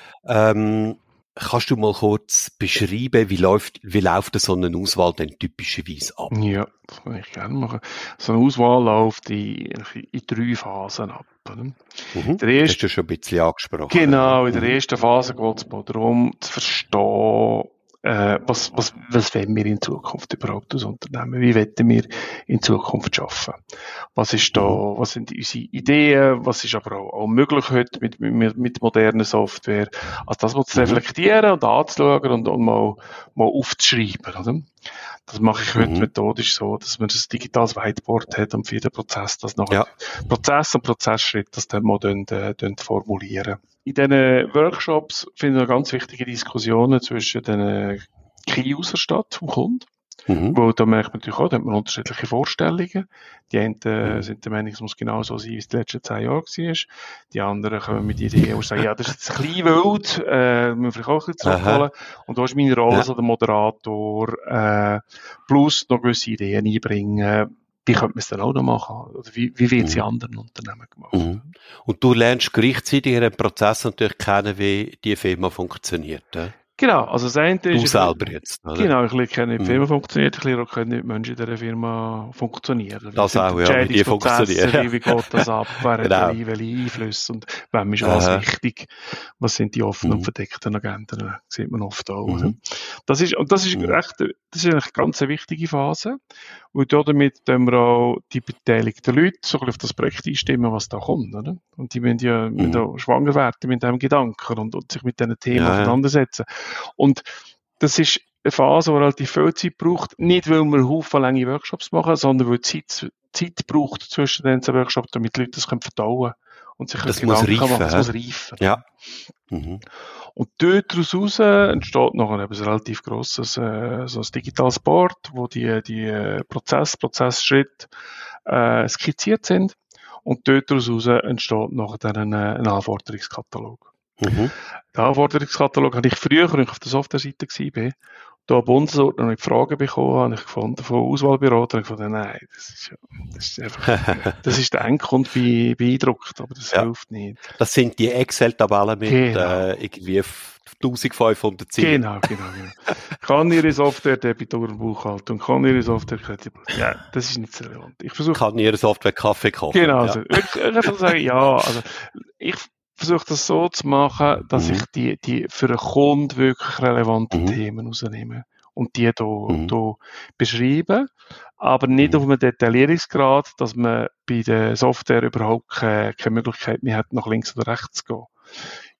Ähm, kannst du mal kurz beschreiben, wie läuft, wie läuft so eine Auswahl denn typischerweise ab? Ja, das kann ich gerne machen. So eine Auswahl läuft in, in drei Phasen ab. Oder? Mhm. Der Das hast erste, du schon ein bisschen angesprochen. genau, in Ja. der Mhm. ersten Phase geht es mal darum, zu verstehen, äh, was, was, was wollen wir in Zukunft überhaupt als Unternehmen? Wie wollen wir in Zukunft arbeiten? Was ist da, Mhm. was sind unsere Ideen? Was ist aber auch, auch möglich heute mit, mit, mit moderner Software? Also das mal zu Mhm. reflektieren und anzuschauen und, und mal, mal aufzuschreiben, oder? Das mache ich heute Mhm. methodisch so, dass man ein digitales Whiteboard hat und für den Prozess das nachher, Ja. Prozess und Prozessschritt, das dann mal dann, äh, dann formulieren. In diesen Workshops finden wir ganz wichtige Diskussionen zwischen den Key-User statt, vom Kunden. Mhm. Weil da merkt man natürlich auch, da hat man unterschiedliche Vorstellungen. Die einen äh, Mhm. sind der Meinung, es muss genau so sein, wie es die letzten zehn Jahre war. Die anderen kommen mit Ideen und sagen, ja, das ist jetzt ein bisschen wild, äh, müssen wir vielleicht auch ein bisschen Aha. zurückholen. Und da ist meine Rolle Ja. als der Moderator, äh, plus noch gewisse Ideen einbringen. Wie könnte man es dann auch noch machen? Oder wie, wie wird es in Mhm. anderen Unternehmen gemacht? Mhm. Und du lernst gleichzeitig in einem Prozess natürlich kennen, wie die Firma funktioniert. Ja? Genau, also das eine Du ist, ich, selber jetzt, oder? genau, ich lerne, wie die Firma Mhm. funktioniert, ich lerne auch kennen, wie die Menschen in dieser Firma funktionieren. Wie Das sind auch, die ja, wie die Entscheidungsprozesse, funktionieren. wie, wie geht das ab, wer hat Genau. welche, welche Einflüsse und wem ist was Aha. wichtig, was sind die offenen und Mhm. verdeckten Agenten, das sieht man oft auch. Oder? Mhm. Das ist, und das ist Mhm. echt, das ist eigentlich eine ganz wichtige Phase. Und damit können wir auch die beteiligten Leute so ein bisschen auf das Projekt einstimmen, was da kommt. Oder? Und die müssen ja müssen Mhm. auch schwanger werden mit diesem Gedanken und, und sich mit diesen Themen Ja, ja. auseinandersetzen. Und das ist eine Phase, die relativ viel Zeit braucht. Nicht, weil wir Haufen lange Workshops machen, sondern weil Zeit, Zeit braucht zwischen den Workshops, damit die Leute das können verdauen und sich Das Gedanken muss reifen, machen. Das hä? muss reifen. Ja. Mhm. Und dort daraus entsteht noch ein relativ grosses äh, so ein digitales Board, wo die, die äh, Prozess, Prozessschritte äh, skizziert sind. Und dort daraus entsteht noch dann ein, ein Anforderungskatalog. Mhm. Den Anforderungskatalog habe ich früher, als ich auf der Software-Seite war, da Bundesordnung mit Fragen bekommen, habe ich gefunden von Auswahlberatern, ich gefunden, nein, das ist, ja, das ist einfach, das ist der Endkunde be, beeindruckt, aber das Ja. hilft nicht. Das sind die Excel-Tabellen mit Genau. äh, irgendwie eintausendfünfhundert Zielen. Genau, genau, genau. Kann Ihre Software Debitorenbuchhaltung, kann Ihre Software Kreditbuchhaltung? Ja, das ist nicht so relevant. Ich versuche, Kann Ihre Software Kaffee kochen? genau, Ja. also, ich, ich einfach sagen, ja, also, ich versuche das so zu machen, dass Mhm. ich die, die für einen Kunden wirklich relevanten Mhm. Themen rausnehme und die hier, Mhm. hier beschreibe, aber nicht Mhm. auf einem Detaillierungsgrad, dass man bei der Software überhaupt keine, keine Möglichkeit mehr hat, nach links oder rechts zu gehen.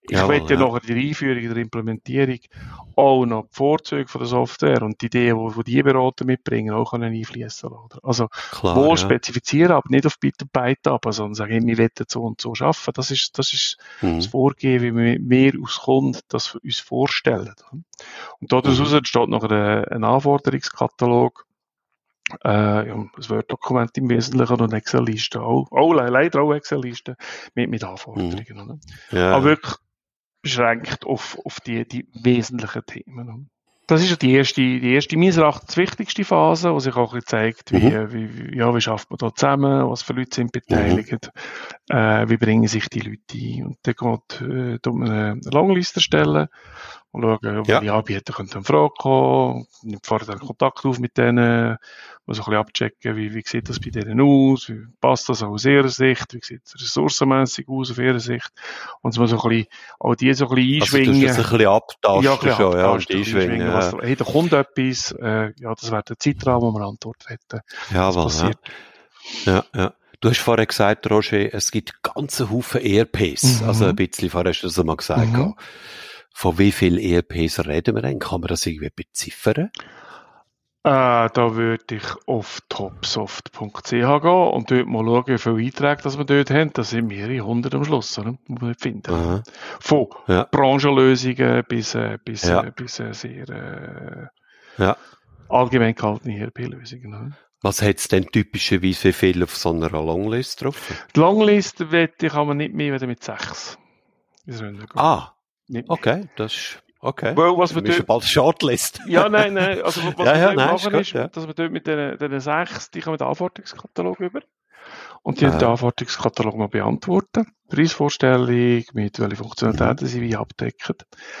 Ich Jawohl, will ja ja. nachher die Einführung der Implementierung auch noch die Vorzüge von der Software und die Ideen, die die Berater mitbringen, auch können einfließen lassen. Also Klar, wohl ja. spezifizieren, aber nicht auf Bit und Byte ab, sondern sagen, wir wollen so und so arbeiten. Das ist, das ist Mhm. das Vorgehen, wie wir, wir als Kunden das für uns vorstellen. Und daraus Mhm. entsteht noch ein, ein Anforderungskatalog, äh, ja, ein Word-Dokument im Wesentlichen und Excel-Liste, auch, auch leider auch Excel-Liste mit, mit Anforderungen. Mhm. Oder? Ja. Aber wirklich beschränkt auf, auf die, die wesentlichen Themen. Oder? Das ist ja die erste, die erste, meines Erachtens wichtigste Phase, wo sich auch ein bisschen zeigt, wie, Mhm. wie, ja, wie schafft man da zusammen, was für Leute sind beteiligt, mhm. äh, wie bringen sich die Leute ein. Und dann geht, äh, tut man eine Longliste erstellen und schauen, Ja. welche Anbieter können in Frage kommen, nimmt vorher dann Kontakt auf mit denen, muss ein bisschen abchecken, wie, wie sieht das bei denen aus, wie passt das auch aus ihrer Sicht, wie sieht es ressourcenmässig aus auf ihrer Sicht, und es muss so ein bisschen, auch die so ein bisschen einschwingen. Also du hast das ein bisschen abtasten Ja, ein bisschen schon, ja, und abtasten, ein bisschen einschwingen, einschwingen, ja. was, hey, da kommt etwas, äh, ja, das wäre der Zeitraum, wo wir Antwort hätten. Ja, was passiert. Ja, ja. Du hast vorher gesagt, Roger, es gibt ganze Haufen E R Ps. Mhm. Also ein bisschen, vorher hast du das mal gesagt. Mhm. Von wie vielen E R Ps reden wir denn? Kann man das irgendwie beziffern? Äh, da würde ich auf topsoft punkt c h gehen und dort mal schauen, wie viele Einträge das wir dort haben. Das sind mehrere hundert am Schluss, oder? Die wir finden. Aha. Von Ja. Branchenlösungen bis, äh, bis, Ja. äh, bis äh, sehr äh, Ja. allgemein gehaltene E R P-Lösungen. Oder? Was hat es denn typischerweise wie viel auf so einer Longlist drauf? Die Longlist wette ich aber nicht mehr wieder mit sechs. Ah, nicht okay, das ist okay. Well, was wir ist dort, bald Shortlist. ja, nein, nein, also was Ja, wir ja, dort nein, machen ist ist, gut, ja. dass wir dort mit den, den sechs, die kommen den Anforderungskatalog über und die Aha. haben den Anforderungskatalog mal beantworten. Preisvorstellung, mit welchen Funktionalitäten Mhm. sie wie abdecken.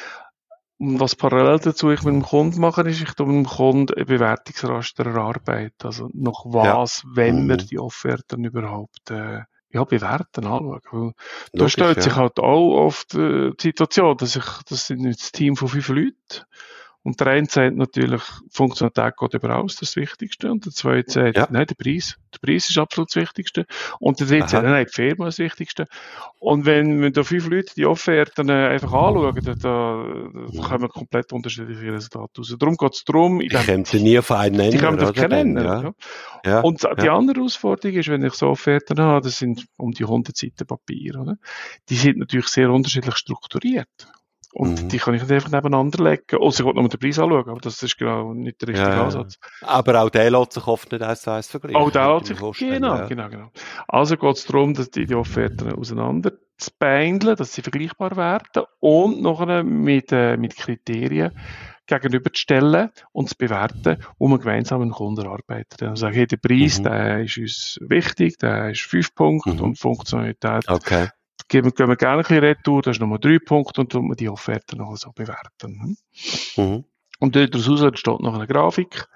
Und was parallel dazu ich mit dem Kunden mache, ist, ich tue mit dem Kunden ein Bewertungsraster erarbeiten. Also nach was, Ja. wenn wir Mhm. die Offerten überhaupt äh, ja, bewerten, anschauen. Weil da Logisch, stellt ja. sich halt auch oft äh, die Situation, dass ich, das sind jetzt ein Team von fünf Leuten. Und der eine sagt natürlich, Funktionalität geht über alles, das ist das Wichtigste. Und der zweite sagt, Ja. nein, der Preis. Der Preis ist absolut das Wichtigste. Und der dritte Aha. sagt, nein, die Firma ist das Wichtigste. Und wenn, wenn da fünf Leute die Offerten äh, einfach anschauen, dann, da, da kommen komplett unterschiedliche Resultate raus. Darum geht es darum, Die kommen nie auf einen Nenner, die können oder? doch keinen nennen. Ja. Ja. Ja. Und die Ja. andere Herausforderung ist, wenn ich so Offerten habe, das sind um die hundert Seiten Papier, oder? Die sind natürlich sehr unterschiedlich strukturiert. Und Mhm. die kann ich nicht einfach nebeneinander legen. Oder ich will nur den Preis anschauen, aber das ist genau nicht der richtige Ja, ja. Ansatz. Aber auch der lässt sich oft nicht eins zu eins vergleichen. Auch da könnte lässt ich sich, mir vorstellen, genau, ja. genau, genau. Also geht es darum, dass die, die Offerten auseinander zu beindeln, dass sie vergleichbar werden und nachher mit, äh, mit Kriterien gegenüberzustellen und zu bewerten, wo man gemeinsam mit dem Kunden arbeitet. Dann sagen, hey, der Preis, Mhm. der ist uns wichtig, der ist fünf Punkte Mhm. und Funktionalität Okay. geben, geben wir gerne ein bisschen retour, das ist nochmal drei Punkte und tun wir die Offerte noch so bewerten. Mhm. Und daraus entsteht noch eine Grafik.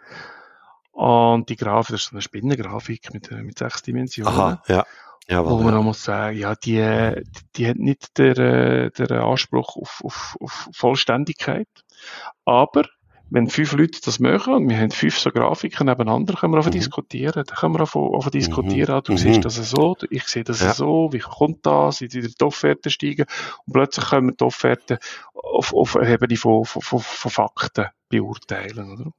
Und die Grafik, das ist eine Spinnengrafik mit, mit sechs Dimensionen. Aha, ja. Jawohl, Wo man ja. noch muss sagen, ja, die, die hat nicht den, den Anspruch auf, auf, auf Vollständigkeit. Aber, wenn fünf Leute das machen, und wir haben fünf so Grafiken nebeneinander, können wir einfach Mhm. diskutieren. Da können wir einfach, einfach diskutieren. Mhm. Du Mhm. siehst das so, ich sehe das Ja. so, wie kommt das, wie die Offerten steigen. Und plötzlich können wir die Offerten auf, auf einer Ebene von, von, von, von Fakten beurteilen, oder?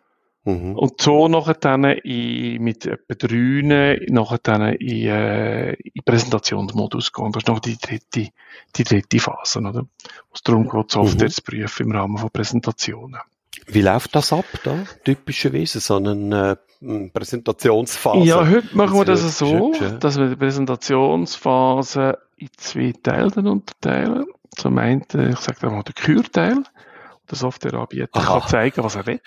Mhm. Und so nachher dann in, mit etwa drei nachher dann in, äh, in Präsentationsmodus gehen. Das ist noch die dritte, die dritte Phase, oder? Wo es darum geht, Software Mhm. zu prüfen im Rahmen von Präsentationen. Wie läuft das ab da? Typischerweise so eine äh, Präsentationsphase. Ja, heute machen wir das Das so, hübsch, ja. dass wir die Präsentationsphase in zwei Teile unterteilen. Zum einen, ich sage mal, der Kürteil. Der Softwareanbieter Aha. kann zeigen, was er will.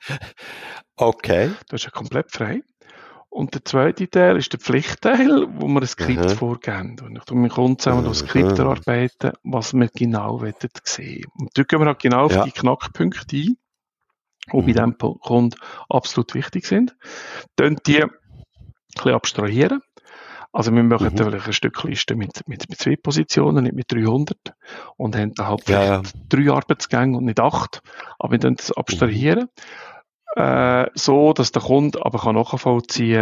Okay. Das ist ja komplett frei. Und der zweite Teil ist der Pflichtteil, wo wir ein Skript Mhm. vorgeben. Und ich tue mit dem Kunden zusammen das Skript Mhm. erarbeiten, was wir genau wollen sehen. Und dort gehen wir halt genau auf Ja. die Knackpunkte ein, die bei Mhm. diesem Kunden absolut wichtig sind. Dann die ein bisschen abstrahieren. Also wir machen Mhm. vielleicht eine Stückliste mit, mit, mit zwei Positionen, nicht mit dreihundert. Und haben dann halt Ja, ja. vielleicht drei Arbeitsgänge und nicht acht. Aber wir dann das abstrahieren. Äh, so, dass der Kunde aber kann nachvollziehen,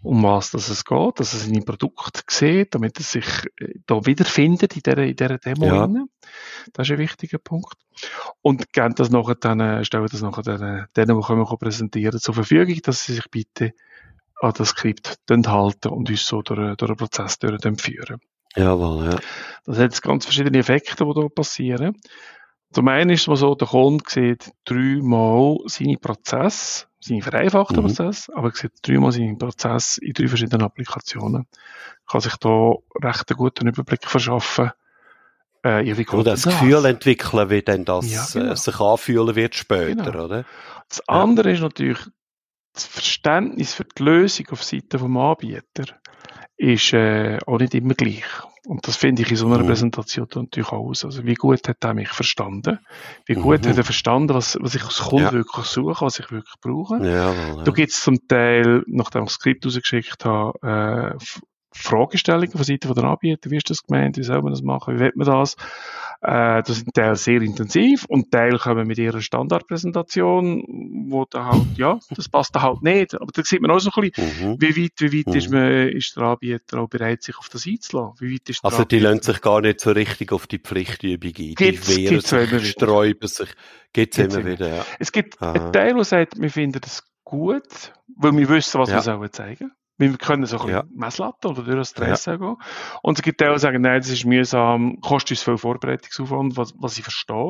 um was das es geht, dass er seine Produkte sieht, damit er sich äh, da wiederfindet in dieser, in dieser Demo. Ja. Rein. Das ist ein wichtiger Punkt. Und geben das nachher dann, äh, stellen das nachher denen, denen, die können präsentieren, zur Verfügung, dass sie sich bitte an das Skript halten und uns so durch, durch den Prozess durch führen. Jawohl, ja. Das hat jetzt ganz verschiedene Effekte, die da passieren. Zum einen ist es so, der Kunde sieht dreimal seine Prozesse, seine vereinfachten Mhm. Prozesse, aber er sieht dreimal seinen Prozess in drei verschiedenen Applikationen. Kann sich da recht einen guten Überblick verschaffen. Äh, ja, wie geht Und das das? Gefühl entwickeln, wie dann das Ja, genau. äh, sich anfühlen wird später, Genau. oder? Das andere ist natürlich, das Verständnis für die Lösung auf Seite vom Anbieter ist äh, auch nicht immer gleich. Und das finde ich in so einer Mhm. Präsentation natürlich auch aus. Also wie gut hat er mich verstanden? Wie gut Mhm. hat er verstanden, was, was ich als Kunde Ja. wirklich suche, was ich wirklich brauche? Jawohl, Da ja. gibt es zum Teil, nachdem ich das Skript rausgeschickt habe, äh, F- Fragestellungen von Seiten der Anbieter. Wie ist das gemeint? Wie soll man das machen? Wie will man das? Äh, das sind Teil sehr intensiv und Teil kommen mit ihrer Standardpräsentation, wo da halt, ja, das passt da halt nicht. Aber da sieht man auch so ein bisschen, Mhm. wie weit, wie weit Mhm. ist, man, ist der Anbieter auch bereit, sich auf das einzulassen? Wie weit ist der Also die Anbieter- lassen sich gar nicht so richtig auf die Pflichtübung ein. Die Gibt's- wehren gibt's auch immer sich, wieder. sträuben sich. Gibt's Gibt's immer immer. wieder, ja. Es gibt Aha. einen Teil, der sagt, wir finden das gut, weil wir wissen, was Ja. wir sollen zeigen. Wir können so ein Ja. bisschen Messlatte oder durch das Stress gehen. Und es gibt Teile, die sagen, nein, das ist mühsam, kostet uns viel Vorbereitungsaufwand, was, was ich verstehe.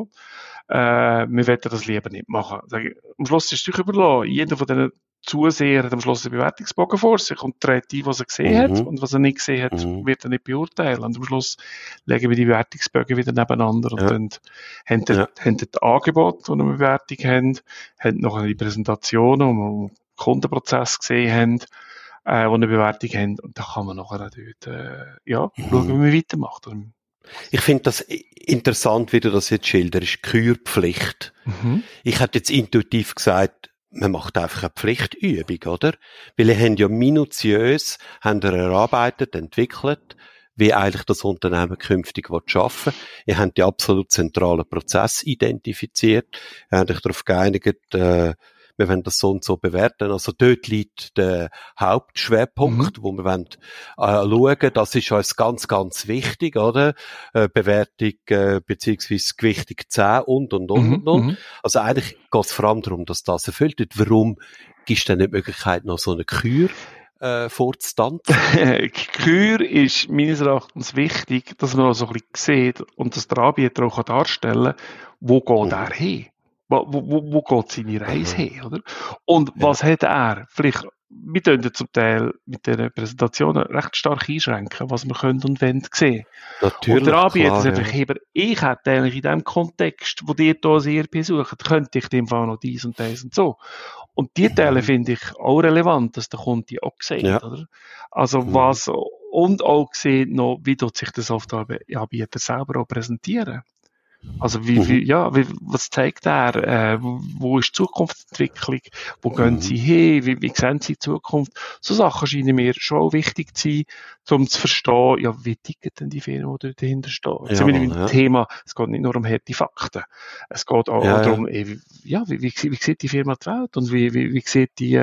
Äh, wir wollen das lieber nicht machen. Sag ich, am Schluss ist es sich überlassen. Jeder von diesen Zusehern hat am Schluss einen Bewertungsbogen vor sich und trägt ein, was er gesehen Mhm. hat. Und was er nicht gesehen hat, Mhm. wird er nicht beurteilen. Und am Schluss legen wir die Bewertungsbögen wieder nebeneinander und Ja. dann haben die, Ja. haben die Angebote, die eine Bewertung haben, haben noch die Präsentationen, wo wir den Kundenprozess gesehen haben, äh, die eine Bewertung haben. Und da kann man nachher auch dort, äh, ja, Mhm. schauen, wie man weitermacht. Oder? Ich finde das interessant, wie du das jetzt schilderst. Kürpflicht. Mhm. Ich hätte jetzt intuitiv gesagt, man macht einfach eine Pflichtübung, oder? Weil ihr habt ja minutiös, habt ihr erarbeitet, entwickelt, wie eigentlich das Unternehmen künftig arbeiten will. Ihr habt die absolut zentralen Prozesse identifiziert. Ihr habt euch darauf geeinigt, äh, wir wollen das so und so bewerten. Also dort liegt der Hauptschwerpunkt, mhm. wo wir wollen, äh, schauen. Das ist uns ganz, ganz wichtig, oder? Äh, Bewertung, äh, beziehungsweise Gewichtung zehn und, und, und, Mhm. und, und. Mhm. Also eigentlich geht es vor allem darum, dass das erfüllt wird. Warum gibt es denn nicht die Möglichkeit, noch so eine Kür äh, vorzutanzen? Kür ist meines Erachtens wichtig, dass man auch so ein bisschen sieht und dass der Anbieter auch darstellen kann, wo geht Mhm. er hin? Wo, wo, wo geht seine Reise Mhm. hin, oder? Und Ja. was hat er? Vielleicht, wir können zum Teil mit den Präsentationen recht stark einschränken, was wir können und wollen sehen. Natürlich, Und der Anbieter klar, sagt ja. einfach, aber ich hätte eigentlich in dem Kontext, wo ihr hier ein E R P sucht, könnte ich dem Fall noch dies und das und so. Und die Teile Mhm. finde ich auch relevant, dass der Kunde die auch sieht, Ja. oder? Also Mhm. was, und auch sieht noch, wie tut sich der Softwareanbieter selber auch präsentieren. Also wie, Mhm. wie, ja, wie, was zeigt er? Äh, wo ist die Zukunftsentwicklung? Wo gehen Mhm. sie hin? Wie, wie sehen sie die Zukunft? So Sachen scheinen mir schon auch wichtig zu sein, um zu verstehen, ja, wie ticket denn die Firma, die dahinter steht. Jetzt sind wir Jawohl, mit dem ja. Thema, es geht nicht nur um harte Fakten. Es geht auch, Ja, auch ja. darum, ey, wie, ja, wie, wie, wie sieht die Firma die Welt und wie, wie, wie sieht die,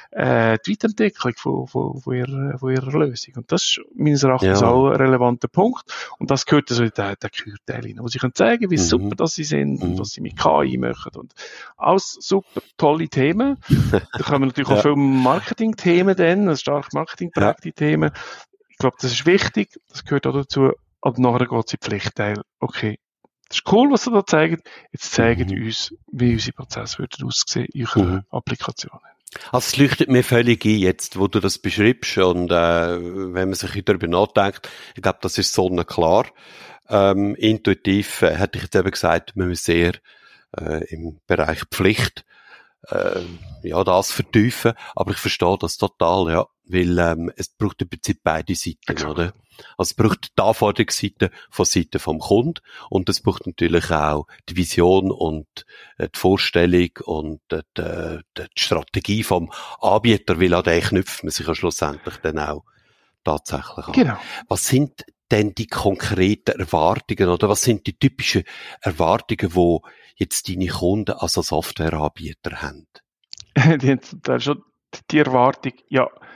äh, die Weiterentwicklung von, von, von, ihrer, von ihrer Lösung. Und das ist meines Erachtens Ja. auch ein relevanter Punkt. Und das gehört also in den, den Kürteil rein, wo sie können zeigen, wie Mhm. super das sie sind und Mhm. was sie mit K I machen. Und alles super tolle Themen. Da kommen natürlich Ja. auch viele Marketing-Themen dann, also stark marketingprägte Themen. Ich glaube, das ist wichtig. Das gehört auch dazu. Und nachher geht es in den Pflichtteil. Okay. Das ist cool, was sie da zeigen. Jetzt zeigen Mhm. uns, wie unsere Prozesse würden aussehen in euren Mhm. Applikationen. Also es leuchtet mir völlig ein, jetzt, wo du das beschreibst und äh, wenn man sich darüber nachdenkt, ich glaube, das ist sonnenklar. Ähm, intuitiv äh, hätte ich jetzt eben gesagt, wir müssen sehr äh, im Bereich Pflicht äh, ja, das vertiefen, aber ich verstehe das total, ja, weil ähm, es braucht im Prinzip beide Seiten, Exakt. oder? Also es braucht die Anforderungsseite von Seite vom Kunden und es braucht natürlich auch die Vision und äh, die Vorstellung und äh, die, die Strategie vom Anbieter, weil an den knüpft man sich ja schlussendlich dann auch tatsächlich an. Genau. Was sind denn die konkreten Erwartungen oder was sind die typischen Erwartungen, die jetzt deine Kunden als Softwareanbieter haben? Die haben zum Teil schon die Erwartung, ja,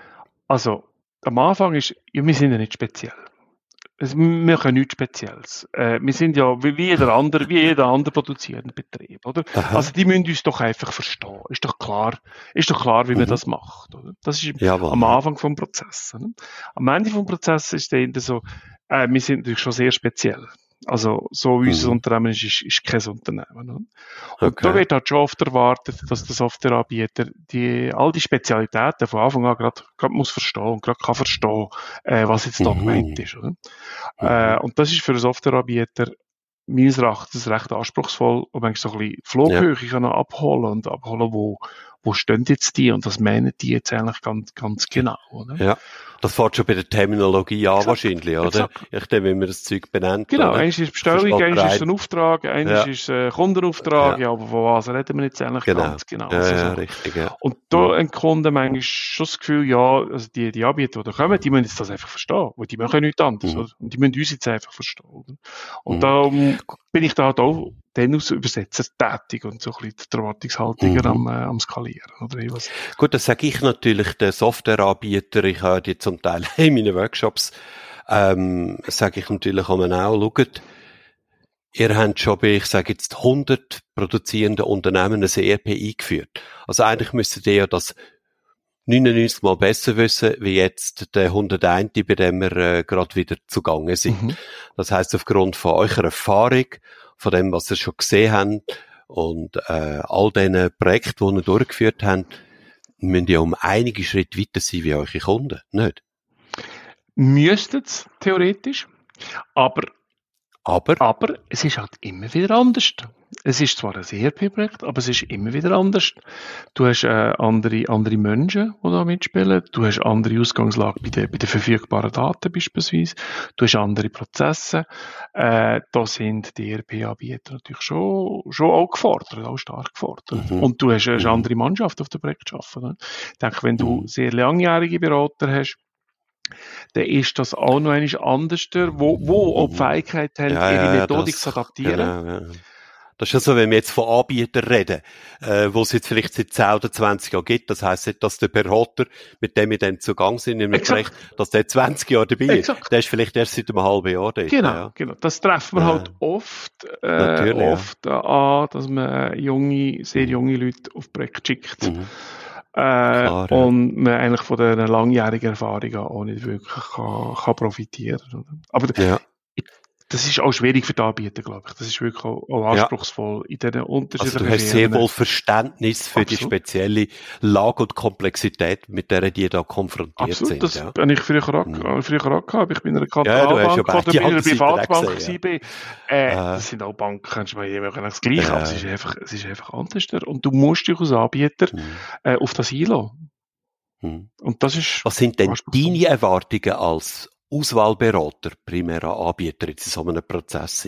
Also, am Anfang ist, ja, wir sind ja nicht speziell. Also, wir können nichts Spezielles. Äh, wir sind ja wie wie jeder andere, wie jeder andere produzierende Betrieb, oder? Aha. Also, die müssen uns doch einfach verstehen. Ist doch klar, ist doch klar, wie man Mhm. das macht, oder? Das ist Jawohl, am ja. Anfang vom Prozess, oder? Am Ende vom Prozess ist dann so, äh, wir sind natürlich schon sehr speziell. Also, so wie unser Mhm. Unternehmen ist, ist, ist kein Unternehmen, oder? Und Okay. da wird halt schon oft erwartet, dass der Softwareanbieter die, all die Spezialitäten von Anfang an gerade, gerade muss verstehen und gerade kann verstehen, äh, was jetzt da Mhm. gemeint ist, oder? Mhm. Äh, und das ist für einen Softwareanbieter meines Erachtens recht anspruchsvoll, um eigentlich so ein bisschen Ja. Flughöhe kann abholen und abholen, wo, wo stehen jetzt die und was meinen die jetzt eigentlich ganz, ganz genau, oder? Ja. Das fährt schon bei der Terminologie an Exakt, wahrscheinlich, oder? exakt. Ich denke, wie man das Zeug benennt, Genau, oder? eins ist Bestellung, Versteht eins der ist ein eine. Auftrag, eins Ja. ist ein Kundenauftrag, Ja. ja, aber von was reden wir jetzt eigentlich Genau. ganz genau? Ja, Also ja, so. richtig, ja. Und da Mhm. haben die Kunden manchmal schon das Gefühl, ja, also die, die Anbieter, die da kommen, die müssen jetzt das einfach verstehen, weil die machen nichts anderes, Mhm. oder? Und die müssen uns jetzt einfach verstehen, oder? Und Mhm. darum bin ich da halt auch dann als Übersetzer tätig und so ein bisschen die Erwartungshaltungen Mhm. am, äh, am Skalieren, oder? Ich was. Gut, das sage ich natürlich den Softwareanbieter. Ich habe die zum Teil in meinen Workshops, ähm, sage ich natürlich auch, schaut, ihr habt schon bei, ich sage jetzt, hundert produzierenden Unternehmen ein E R P eingeführt. Also eigentlich müsstet ihr ja das neunundneunzig Mal besser wissen, wie jetzt der hunderteins, bei dem wir äh, gerade wieder zugange sind. Mhm. Das heisst, aufgrund von eurer Erfahrung, von dem, was ihr schon gesehen habt und äh, all diesen Projekten, die ihr durchgeführt habt, müsst ihr um einige Schritte weiter sein wie eure Kunden, nicht? Müsstet es, theoretisch, aber Aber, Aber es ist halt immer wieder anders. Es ist zwar ein E R P-Projekt, aber es ist immer wieder anders. Du hast äh, andere, andere Menschen, die da mitspielen. Du hast andere Ausgangslage bei den, bei den verfügbaren Daten beispielsweise. Du hast andere Prozesse. Äh, da sind die E R P-Anbieter natürlich schon, schon auch gefordert, auch stark gefordert. mhm, Und du hast, hast mhm, andere Mannschaft auf dem Projekt arbeiten. Ne? Ich denke, wenn du mhm, sehr langjährige Berater hast, dann ist das auch noch einmal anders, wo, wo auch die mhm. Fähigkeit haben, Ja, ihre ja, ja, Methodik zu das, adaptieren. genau, ja. Das ist ja so, wenn wir jetzt von Anbietern reden, äh, wo es jetzt vielleicht seit zehn oder zwanzig Jahren gibt. Das heisst nicht, dass der Berater, mit dem wir dann zugang sind in einem Projekt, Exakt, dass der zwanzig Jahre dabei ist. exakt. Der ist vielleicht erst seit einem halben Jahr dort, Genau, ja. genau. Das treffen wir Ja, halt oft, äh, natürlich, ja. oft an, dass man junge, sehr Mhm, junge Leute auf Projekt schickt. mhm. Äh, Klar, ja. und man eigentlich von dieser langjährigen Erfahrung auch nicht wirklich kann, kann profitieren. Oder? Aber Ja, das ist auch schwierig für die Anbieter, glaube ich. Das ist wirklich auch, auch ja. anspruchsvoll in diesen Also unterschiedlichen du hast sehr Firmen. wohl Verständnis für die Absolut. spezielle Lage und Komplexität, mit der die da konfrontiert Absolut, sind, das ja. habe ich früher auch, Mhm. früher auch gehabt. Ich bin in einer Ja, ja, du hast ja Kantonalbank oder beide bei einer anderen Seiten auch Privatbank gesehen, gewesen. Äh, ja. das Äh, sind auch Banken, kannst du mal jedem das Gleiche, aber es ist äh, einfach, es ist einfach anders. Und du musst dich als Anbieter mhm, äh, auf das einlassen. mhm. Und das ist Was sind denn anspruchsvoll. deine Erwartungen als Auswahlberater, primärer Anbieter jetzt in so einem Prozess?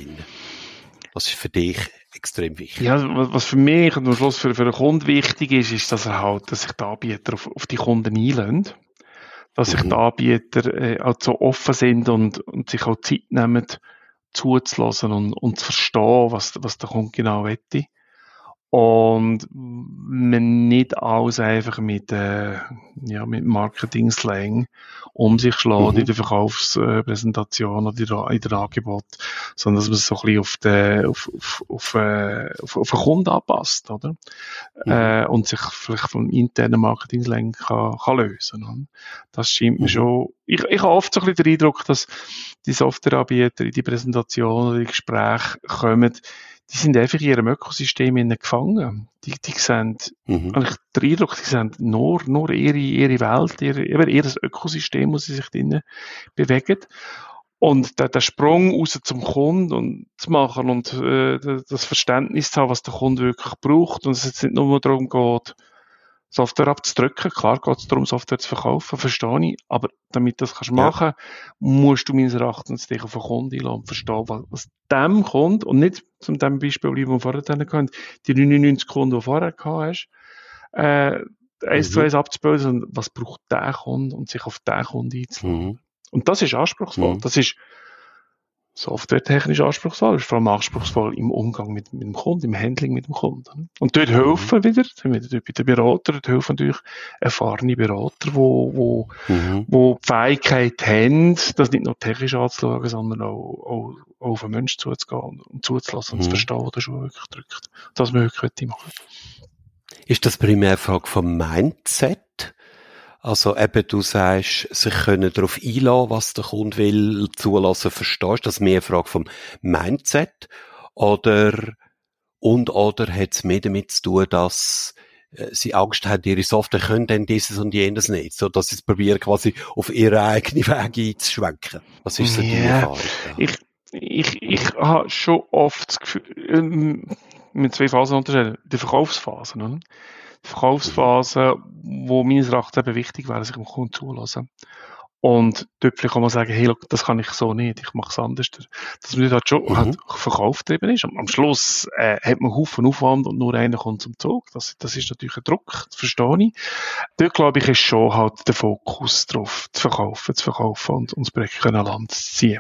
Was ist für dich extrem wichtig? Ja, was was für mich und am Schluss für, für den Kunden wichtig ist, ist, dass er halt, dass sich die Anbieter auf, auf die Kunden einlassen. Dass sich die Mhm, Anbieter äh, auch so offen sind und, und sich auch Zeit nehmen, zuzulassen und, und zu verstehen, was, was der Kunde genau möchte. Und man nicht alles einfach mit, äh, ja, mit Marketing-Slang um sich schlägt in mhm, der Verkaufspräsentation oder in der, in der Angebot, sondern dass man es so ein bisschen auf den, auf, auf, auf, äh, auf, auf den Kunden anpasst, oder? mhm, Äh, und sich vielleicht vom internen Marketing-Slang kann, kann lösen. Oder? Das scheint mir mhm, schon, ich, ich habe oft so ein bisschen den Eindruck, dass die Softwareanbieter in die Präsentationen oder in die Gespräche kommen, die sind einfach in ihrem Ökosystem innen gefangen. Die, die sehen, mhm, habe ich den Eindruck, die sehen nur, nur ihre, ihre Welt, ihre, eben ihr Ökosystem, wo sie sich drinnen bewegen. Und der, der Sprung raus zum Kunden und zu machen und äh, das Verständnis zu haben, was der Kunde wirklich braucht und es jetzt nicht nur darum geht, Software abzudrücken. Klar geht es darum, Software zu verkaufen, verstehe ich. Aber damit du das kannst ja, machen, musst du meines Erachtens dich auf den Kunden einlassen und verstehen, was, was dem Kunden, und nicht zum dem Beispiel bleiben, wo vorher hatten, die neunundneunzig Kunden, die du vorher gehabt hast, äh, eins zu mhm, eins abzubilden, sondern was braucht der Kunde und sich auf den Kunden einzulassen. mhm, Und das ist anspruchsvoll. mhm, Das ist softwaretechnisch anspruchsvoll, ist vor allem anspruchsvoll im Umgang mit, mit dem Kunden, im Handling mit dem Kunden. Und dort helfen mhm. wieder, sind wir dort bei den Beratern, dort helfen natürlich erfahrene Berater, wo, wo, mhm. wo die Fähigkeit haben, das nicht nur technisch anzuschauen, sondern auch, auch, auch auf den Menschen zuzugehen und zuzulassen und mhm. zu verstehen, wo der Schuh wirklich drückt. Das möchte ich machen. Ist das primär eine Frage vom Mindset? Also eben, du sagst, sich können darauf einlassen, was der Kunde will, zulassen, verstehst. Das ist mehr eine Frage vom Mindset. Oder, und, oder hat es mehr damit zu tun, dass äh, sie Angst haben, ihre Software können dann dieses und jenes nicht, so dass sie es probieren, quasi auf ihre eigene Wege einzuschwenken. Was ist so yeah. deine Erfahrung da? Ich, ich, ich habe schon oft das Gefühl, ähm, mit zwei Phasen unterscheiden. Die Verkaufsphasen, oder? Die Verkaufsphase, wo meines Erachtens eben wichtig wäre, sich dem Kunden zulassen. Und dort kann man sagen, hey, look, das kann ich so nicht, ich mache es anders. Dass man halt schon mhm. halt verkaufsgetrieben ist. Am, am Schluss äh, hat man einen Haufen Aufwand und nur einer kommt zum Zug. Das, das ist natürlich ein Druck, das verstehe ich. Dort, glaube ich, ist schon halt der Fokus drauf, zu verkaufen, zu verkaufen und, und das Projekt können an Land zu ziehen.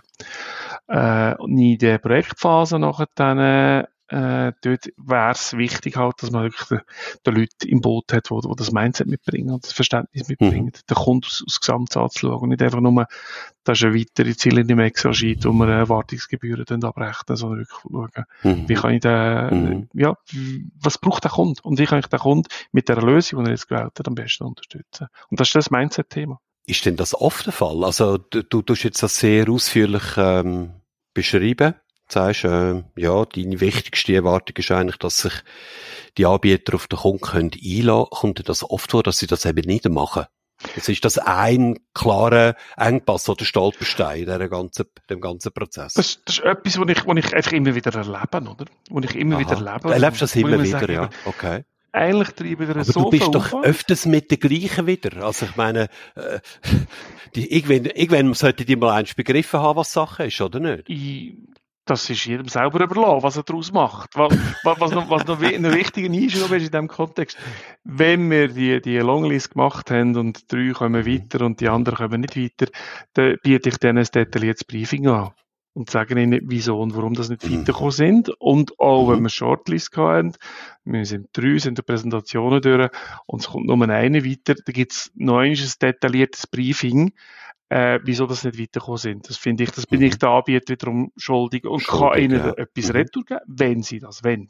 Äh, und in der Projektphase nachher dann, Äh, dort wäre es wichtig halt, dass man wirklich die Leute im Boot hat, die, die das Mindset mitbringen und das Verständnis mitbringen, mhm. den Kunden aus, aus Gesamt anzuschauen und nicht einfach nur, das ist eine weitere Ziel in dem Excel-Sheet, wo wir Erwartungsgebühren abrechnen, sondern wirklich schauen, mhm. wie kann ich den, mhm. ja, was braucht der Kunde und wie kann ich den Kunden mit der Lösung, die er jetzt gewählt hat, am besten unterstützen. Und das ist das Mindset-Thema. Ist denn das oft der Fall? Also du, du tust jetzt das sehr ausführlich ähm, beschreiben. Du sagst, äh, ja, deine wichtigste Erwartung ist eigentlich, dass sich die Anbieter auf den Kunden können einlassen können. Kommt dir das oft vor, dass sie das eben nicht machen? Jetzt ist das ein klarer Engpass oder Stolperstein in diesem ganzen, dem ganzen Prozess. Das, das ist etwas, was ich, was ich einfach immer wieder erlebe, oder? Wo ich immer Aha. wieder erlebe. Du erlebst das immer wieder, sagen, ja. Okay. Eigentlich treiben wir aber so du bist viel doch Aufwand. Öfters mit den gleichen wieder. Also ich meine, äh, die, irgendwann, irgendwann sollte die mal eins begriffen haben, was Sache ist, oder nicht? Ich, das ist jedem selber überlassen, was er daraus macht. Was, was noch, was noch ein wichtiger Einschub ist in diesem Kontext, wenn wir die, die Longlist gemacht haben und drei kommen weiter und die anderen kommen nicht weiter, dann biete ich denen ein detailliertes Briefing an und sage ihnen, wieso und warum das nicht weitergekommen sind. Und auch, wenn wir Shortlist hatten, wir sind drei, sind die Präsentationen durch und es kommt nur eine weiter, da gibt es noch ein detailliertes Briefing, Äh, wieso das nicht weitergekommen sind. Das finde ich, das bin mhm. ich der Anbieter wiederum schuldig und schuldig, kann ihnen ja. etwas mhm. retour geben, wenn sie das wollen.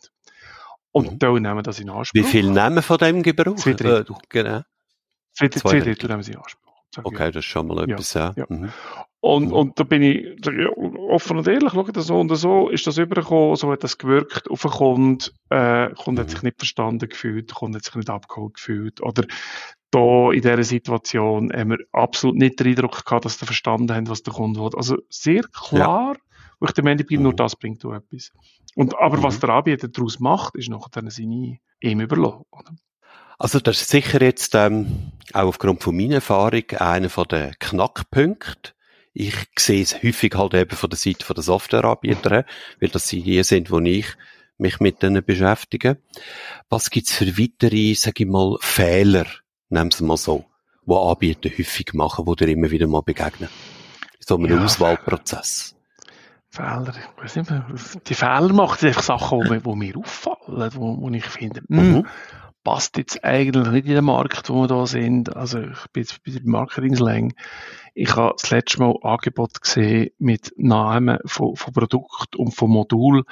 Und mhm. dann nehmen das in Anspruch. Wie viel nehmen von dem Gebrauch? Zwei Drittel. Äh, genau. Zwei, zwei Drittel nehmen sie in Anspruch. Okay, das ist schon mal etwas, ja. ja. ja. Mhm. Und, mhm. und da bin ich ja, offen und ehrlich, schau das so und so, ist das übergekommen, so hat das gewirkt auf den Kunden, äh, der Kunde mhm. hat sich nicht verstanden gefühlt, der Kunde hat sich nicht abgeholt gefühlt, oder da in dieser Situation haben wir absolut nicht den Eindruck gehabt, dass sie verstanden haben, was der Kunde will. Also sehr klar, ja. wo ich der Ende bin, mhm. nur das bringt auch etwas. Und, aber mhm. was der Anbieter daraus macht, ist nachher dann seine ihm überlassen. Also das ist sicher jetzt ähm, auch aufgrund von meiner Erfahrung einer von den Knackpunkten. Ich sehe es häufig halt eben von der Seite von der Softwareanbieter, weil das die sind, wo ich mich mit denen beschäftige. Was gibt's für weitere, sage ich mal, Fehler, nehmen Sie mal so, die Anbieter häufig machen, die dir immer wieder mal begegnen? So einem ja, Auswahlprozess. Fehler, ich weiß nicht mehr. Die Fehler machen sind einfach Sachen, die mir, die mir auffallen, wo, wo ich finde, mh, mhm. passt jetzt eigentlich nicht in den Markt, wo wir da sind. Also ich bin jetzt bei der Marketingslänge. Ich habe das letzte Mal Angebot gesehen mit Namen von, von Produkt und von Modul.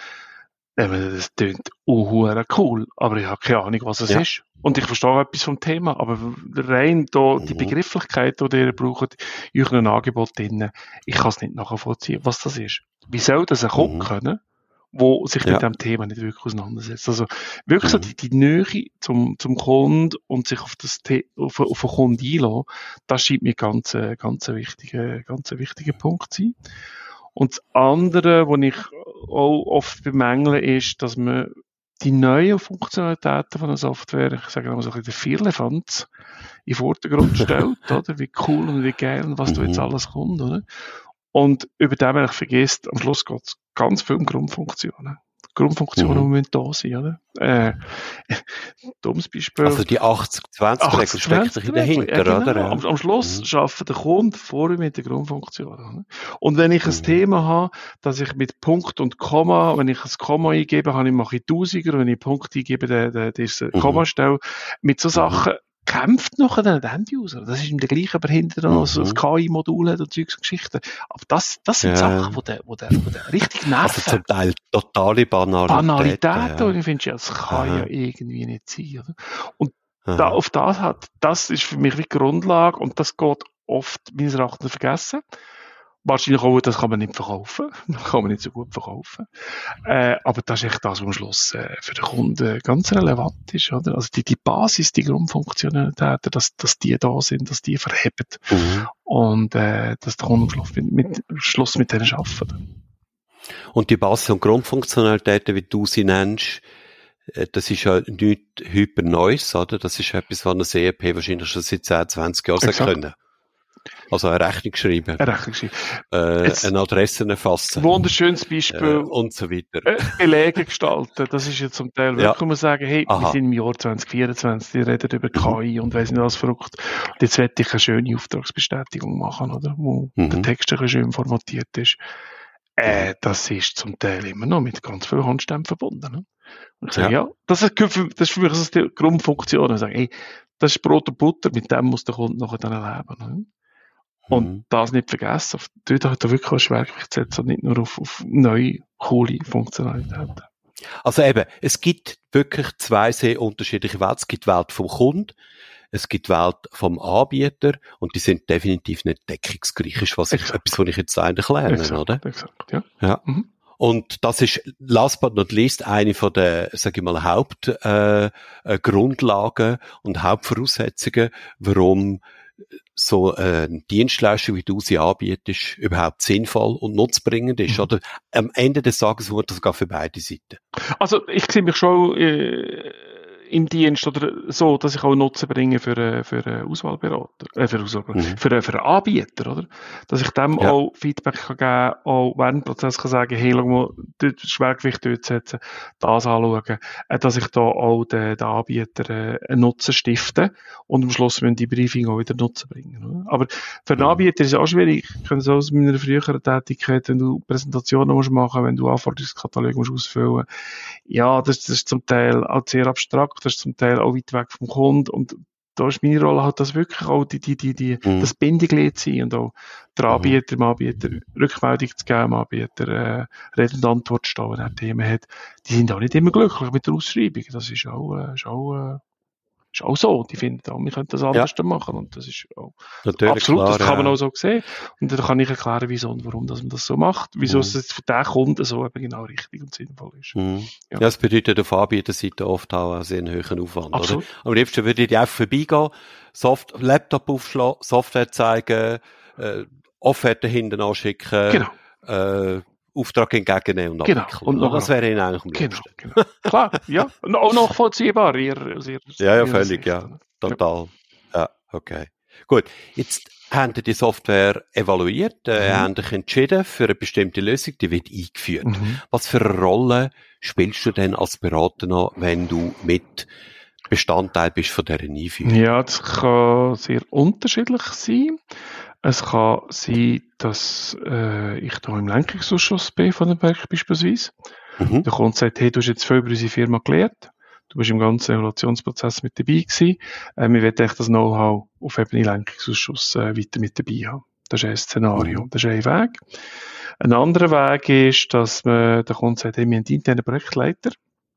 Das klingt unhuere cool, aber ich habe keine Ahnung, was es ja. ist. Und ich verstehe etwas vom Thema, aber rein da die Begrifflichkeit, die ihr braucht, in eurem Angebot drin, ich kann es nicht nachvollziehen, was das ist. Wie soll das ein Kunde mhm. können, wo sich ja. mit dem Thema nicht wirklich auseinandersetzt? Also wirklich mhm. so die, die Nähe zum, zum Kunden und sich auf das The- auf, auf den Kunden einlassen, das scheint mir ganz, ganz ein wichtiger, ganz ein wichtiger Punkt zu sein. Und das andere, was ich auch oft bemängle, ist, dass man die neuen Funktionalitäten von der Software, ich sage mal so ein bisschen der Vierlefanz, in den Vordergrund stellt, oder? Wie cool und wie geil und was mhm. da jetzt alles kommt, oder? Und über dem eigentlich vergisst, am Schluss geht es ganz viel um Grundfunktionen. Grundfunktionen, mhm. die müssen da sein, oder? Äh, dummes Beispiel. Also die achtzig zwanzig Regel steckt sich dahinter, ja, genau. oder? Ja. Am, am Schluss mhm. arbeitet der Kunde vorher mit der Grundfunktion. Und wenn ich mhm. ein Thema habe, dass ich mit Punkt und Komma, wenn ich ein Komma eingebe, habe ich, mache ich Tausiger, wenn ich Punkt eingebe, der, der, der ist eine mhm. Kommastelle. Mit so Sachen mhm. kämpft nachher der End-User. Das ist ihm der gleiche, aber hinter noch mhm. so ein K I-Modul hat und Zeugs und Geschichten. Aber das, das sind ja. Sachen, wo der, wo der, wo der richtig nerven. Also zum Teil totale Banalitäten. Banalitäten, ja. und ich finde, ja, das kann Aha. ja irgendwie nicht sein, oder? Und da, auf das hat, das ist für mich wie Grundlage, und das geht oft meines Erachtens vergessen. Wahrscheinlich auch, das kann man nicht verkaufen. Das kann man nicht so gut verkaufen. Äh, aber das ist echt das, was am Schluss äh, für den Kunden ganz relevant ist, oder? Also die, die Basis, die Grundfunktionalitäten, dass, dass die da sind, dass die verheben. Mhm. Und äh, dass der Kunde am Schluss mit, mit, Schluss mit denen arbeitet. Und die Basis- und Grundfunktionalitäten, wie du sie nennst, das ist ja nichts hyper Neues, oder? Das ist etwas, was eine C E P wahrscheinlich schon seit zehn, zwanzig Jahren Exakt. können. Also eine Rechnung schreiben. Eine Rechnung schreiben. Äh, eine Adresse erfassen. Wunderschönes Beispiel. Äh, und so weiter. Äh, Belege gestalten. Das ist ja zum Teil wirklich, ja. man sagen, hey, Aha. wir sind im Jahr zwanzig vierundzwanzig, die reden über K I und weiss nicht was verrückt. Und jetzt werde ich eine schöne Auftragsbestätigung machen, oder? Wo mhm. der Text ein bisschen schön formatiert ist. Äh, das ist zum Teil immer noch mit ganz vielen Handstämmen verbunden. Ne? Und ich sage, ja, ja das, ist für, das ist für mich so die Grundfunktion. Ich sage, hey, das ist Brot und Butter, mit dem muss der Kunde nachher dann leben. Ne? Und mhm. das nicht vergessen, auf, dort hat er wirklich ein Schwergewicht gesetzt und nicht nur auf, auf neue, coole Funktionalitäten. Also eben, es gibt wirklich zwei sehr unterschiedliche Welten. Es gibt die Welt vom Kunden, es gibt die Welt vom Anbieter, und die sind definitiv nicht deckungsgleich, was ich, etwas, was ich jetzt eigentlich lerne, exakt, oder? Exakt, ja. ja. Mhm. Und das ist, last but not least, eine von der, sag ich mal, Hauptgrundlagen äh, und Hauptvoraussetzungen, warum so eine Dienstleistung, wie du sie anbietest, überhaupt sinnvoll und nutzbringend ist. Mhm. Oder am Ende des Tages wird das sogar für beide Seiten. Also ich sehe mich schon äh, im Dienst oder so, dass ich auch Nutzen bringe für, für einen Auswahlberater, äh, für, Auswahlberater mhm. für, für einen Anbieter, oder? Dass ich dem ja. auch Feedback kann geben, auch während dem Prozess kann sagen, hey, schau mal, dort Schwergewicht dort setzen, das anschauen, äh, dass ich da auch den, den Anbieter äh, einen Nutzen stifte und am Schluss müssen die Briefing auch wieder Nutzen bringen, oder? Aber für einen mhm. Anbieter ist es auch schwierig. Ich kenne es aus meiner früheren Tätigkeit, wenn du Präsentationen musst machen, wenn du Anforderungskataloge musst ausfüllen. Ja, das, das ist zum Teil auch sehr abstrakt. Das ist zum Teil auch weit weg vom Kunden, und da ist meine Rolle halt, das wirklich auch die, die, die, die, mhm. das Bindeglied zu sein und auch der Anbieter, dem Anbieter Rückmeldung zu geben, dem Anbieter äh, Rede und Antwort zu stehen, wenn er Themen hat. Die sind auch nicht immer glücklich mit der Ausschreibung. Das ist auch, äh, ist auch, äh, ist auch so. Die finden auch, wir können das anders ja. machen, und das ist auch Natürlich, absolut, klar, das kann man ja. auch so sehen. Und dann kann ich erklären, wieso und warum dass man das so macht, wieso mhm. es jetzt für den Kunden so eben genau richtig und sinnvoll ist. Mhm. Ja. ja, das bedeutet auf Anbieterseite oft auch einen sehr hohen Aufwand. Absolut. Oder? Am liebsten würde ich einfach vorbeigehen, Soft- Laptop aufschlagen, Software zeigen, äh, Offerte hinten anschicken, genau. äh, Auftrag entgegennehmen und genau. abwickeln. Und noch das wäre Ihnen eigentlich am liebsten. Genau, genau. Klar, ja. Und auch nachvollziehbar. Ihr, ihr, ja, ja, völlig, ja. Total. Ja. ja, okay. Gut. Jetzt haben Sie die Software evaluiert, äh, mhm. haben sich entschieden für eine bestimmte Lösung, die wird eingeführt. Mhm. Was für eine Rolle spielst du denn als Berater noch, wenn du mit Bestandteil bist von dieser Einführung? Ja, das kann sehr unterschiedlich sein. Es kann sein, dass äh, ich da im Lenkungsausschuss bin von dem Projekt beispielsweise. Mhm. Der Kunde sagt, hey, du hast jetzt viel über unsere Firma gelernt. Du bist im ganzen Evaluationsprozess mit dabei gewesen. Äh, wir wollen echt das Know-how auf Ebene Lenkungsausschuss äh, weiter mit dabei haben. Das ist ein Szenario. Mhm. Das ist ein Weg. Ein anderer Weg ist, dass man, der Kunde sagt, hey, wir haben einen internen Projektleiter.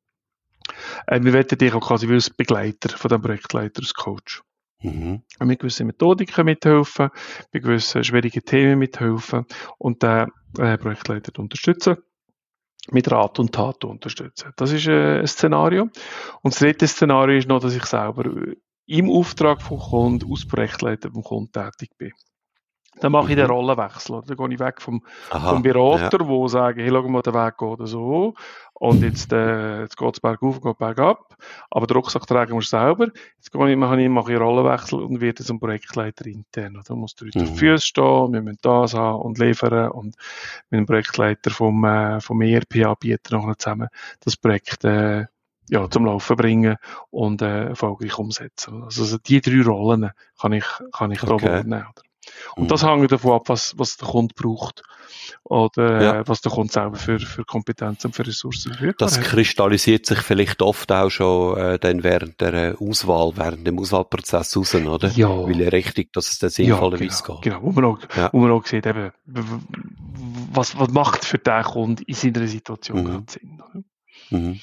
Äh, wir wollen dich auch quasi als Begleiter von dem Projektleiter, als Coach. Mhm. Mit gewissen Methodiken mithelfen, bei gewissen schwierigen Themen mithelfen und den äh, Projektleiter unterstützen, mit Rat und Tat unterstützen. Das ist äh, ein Szenario. Und das dritte Szenario ist noch, dass ich selber im Auftrag vom Kunden, als Projektleiter vom Kunden tätig bin. Dann mache mhm. ich den Rollenwechsel. Dann gehe ich weg vom, vom Berater, ja. wo sagen, hey, schau mal, der Weg geht so. Und jetzt, äh, jetzt geht es bergauf, geht bergab. Aber den Rucksack tragen musst du selber. Jetzt gehe ich, mache ich, mache ich Rollenwechsel und werde zum Projektleiter intern. Da musst du mhm. auf die Füße stehen, wir müssen das haben und liefern. Und mit dem Projektleiter vom, äh, vom E R P-Anbieter noch zusammen das Projekt, äh, ja, zum Laufen bringen und äh, erfolgreich umsetzen. Also, also die drei Rollen kann ich, kann ich Okay. da wahrnehmen. Oder? Und Mhm. das hängt davon ab, was, was der Kunde braucht oder Ja. äh, was der Kunde selber für, für Kompetenzen und für Ressourcen verfügbar Das hat. kristallisiert sich vielleicht oft auch schon äh, dann während der äh, Auswahl, während dem Auswahlprozess raus, oder? Ja. Weil ja richtig, dass es dann Ja, sinnvollerweise genau, geht. genau. Wo man auch, Ja. wo man auch sieht, eben, w- w- was, was macht für den Kunden in seiner Situation Mhm. gerade Sinn. Oder? Mhm.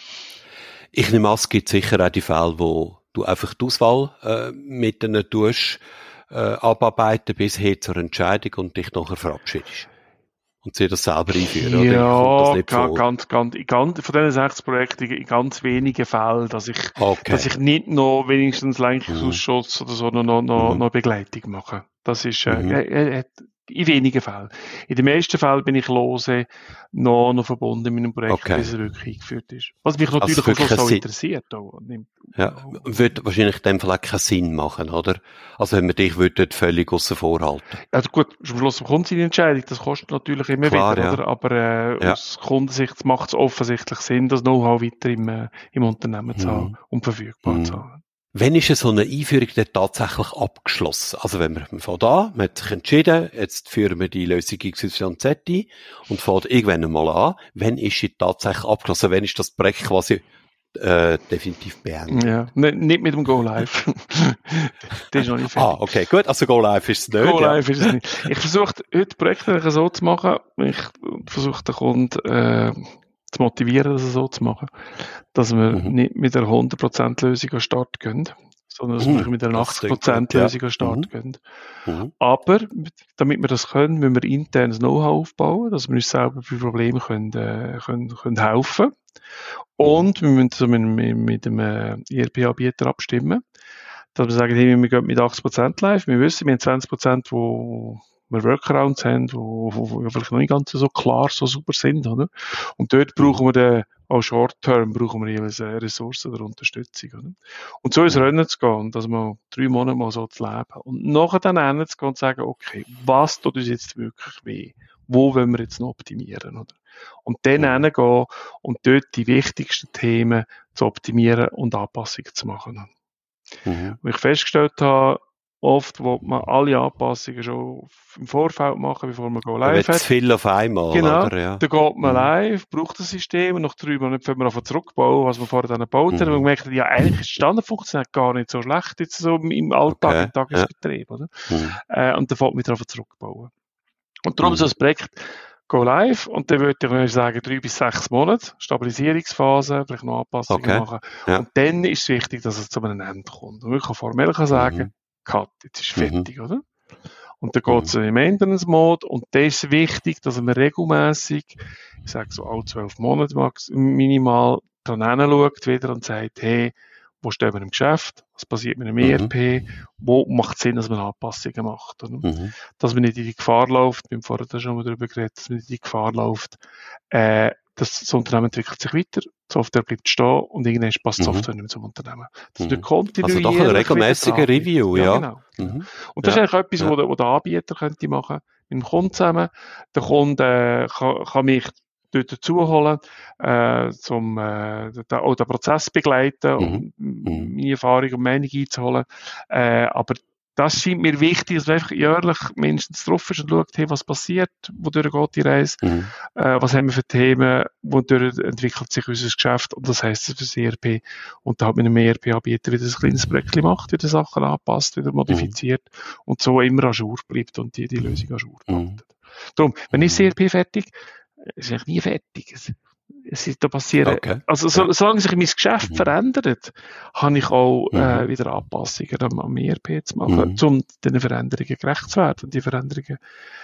Ich nehme an, es gibt sicher auch die Fälle, wo du einfach die Auswahl äh, mit denen tust, äh, abarbeiten bis hin zur Entscheidung und dich nachher verabschiedest. Und sie das selber einführen, oder? Kommt das Ja, nicht ga- vor? ganz, ganz, in ganz, von diesen sechs Projekten in ganz wenigen Fällen, dass ich, Okay. dass ich nicht noch wenigstens Mhm. Lenkungsausschuss oder so noch, noch, noch, Mhm. noch Begleitung mache. Das ist, äh, Mhm. äh, äh, in wenigen Fällen. In den meisten Fällen bin ich lose noch, noch verbunden mit einem Projekt, Okay. bis er wirklich eingeführt ist. Was mich Also natürlich auch wirklich schon so ein Sinn. interessiert. Auch. Nimmt- Ja, würde wahrscheinlich in dem Fall auch keinen Sinn machen, oder? Also wenn wir dich würden völlig aussen vor halten. Also gut, am Schluss kommt seine Entscheidung, das kostet natürlich immer Klar, wieder, ja. oder? Aber äh, Ja. aus Kundensicht macht es offensichtlich Sinn, das Know-how weiter im, äh, im Unternehmen zu haben Mhm. und verfügbar Mhm. zu haben. Wann ist so eine Einführung dann tatsächlich abgeschlossen? Also wenn wir von da, man hat sich entschieden, jetzt führen wir die Lösung X Y Z ein und fährt irgendwann einmal an. Wann ist sie tatsächlich abgeschlossen? Wann ist das Projekt quasi äh, definitiv beendet? Ja, nicht, nicht mit dem Go Live. Das ist noch nicht fertig. Ah, okay, gut. Also Go Live ist es nicht. Go ja. Live ist es nicht. Ich versuche heute Projekte so zu machen, ich versuche den Kunden äh, zu motivieren, das so zu machen, dass wir Mhm. nicht mit einer hundert Prozent Lösung an den Start gehen, sondern dass wir Mhm. mit einer Das achtzig klingt Prozent gut, ja. Lösung an den Start Mhm. gehen. Mhm. Aber, damit wir das können, müssen wir internes Know-how aufbauen, dass wir uns selber bei Problemen können, äh, können, können helfen. Und wir müssen so mit, mit, mit dem äh, E R P-Anbieter abstimmen, dass wir sagen, hey, wir gehen mit achtzig Prozent live. Wir wissen, wir haben zwanzig Prozent, wo wir Workarounds haben, wo, wo, wo vielleicht noch nicht ganz so klar, so super sind, oder? Und dort brauchen wir dann, auch Short-Term, brauchen wir jeweils äh, Ressourcen oder Unterstützung, oder? Und so ins Mhm. Rennen zu gehen, dass wir drei Monate mal so zu leben. Und nachher dann hinzugehen und zu sagen, okay, was tut uns jetzt wirklich weh? Wo wollen wir jetzt noch optimieren, oder? Und dann Mhm. hingehen und dort die wichtigsten Themen zu optimieren und Anpassungen zu machen. Mhm. Und ich festgestellt habe, oft will man alle Anpassungen schon im Vorfeld machen, bevor man Go Man Live will hat. zu viel auf einmal, Genau. oder? Ja. Dann geht man Mhm. live, braucht das System und nach drei Monaten fängt man an zurückbauen, was man vorher dann gebaut hat. Und man Mhm. merkt, ja, eigentlich ist die Standardfunktion gar nicht so schlecht jetzt so im Alltag, Okay. im Tagesbetrieb, oder? Mhm. Äh, und dann fängt man wieder an zurückbauen. Und darum Mhm. so ein Projekt Go Live und dann würde ich mal sagen, drei bis sechs Monate, Stabilisierungsphase, vielleicht noch Anpassungen Okay. machen. Ja. Und dann ist es wichtig, dass es zu einem Ende kommt. Und ich kann formell kann sagen, Mhm. Cut, jetzt ist Mhm. fertig, oder? Und dann geht es Mhm. in den Maintenance-Mode und da ist es wichtig, dass man regelmäßig, ich sage so alle zwölf Monate max, minimal dran hinschaut wieder und sagt, hey, wo stehen wir im Geschäft? Was passiert mit dem E R P? Wo macht es Sinn, dass man Anpassungen macht? Oder? Mhm. Dass man nicht in die Gefahr läuft, wir haben vorher da schon mal darüber geredet, dass man nicht in die Gefahr läuft, äh, dass das Unternehmen entwickelt sich weiter, die Software bleibt stehen und irgendwann passt die Mhm. Software nicht mehr zum Unternehmen. Dass Mhm. man kontinuierlich Also doch ein wieder regelmäßiger dran bleibt. Review, Ja, ja. genau. genau. Mhm. Und das Ja. ist eigentlich etwas, Ja. wo der, wo der Anbieter könnte machen, mit dem Kunden zusammen. Der Kunde äh, kann, kann mich dort dazu holen, äh, zum äh, den, auch den Prozess begleiten Mhm. und Mhm. meine Erfahrung und Meinung einzuholen. Äh, aber das scheint mir wichtig, dass man einfach jährlich mindestens drauf ist und schaut, hey, was passiert, wodurch geht die Reise, Mhm. äh, was haben wir für Themen, wodurch entwickelt sich unser Geschäft und das heisst es für das E R P. Und da hat man einem E R P-Anbieter wieder ein kleines Projekt macht, wieder Sachen anpasst, wieder modifiziert und so immer an Jour bleibt und die, die Lösung an Jour Mhm. bleibt. Darum, wenn ist Mhm. das E R P fertig, ist eigentlich nie fertig. Es, es ist da passieren. Okay. Also, so, Ja. solange sich mein Geschäft Mhm. verändert, habe ich auch äh, Mhm. wieder Anpassungen am, am E R P zu machen, Mhm. um diesen Veränderungen gerecht zu werden und die Veränderungen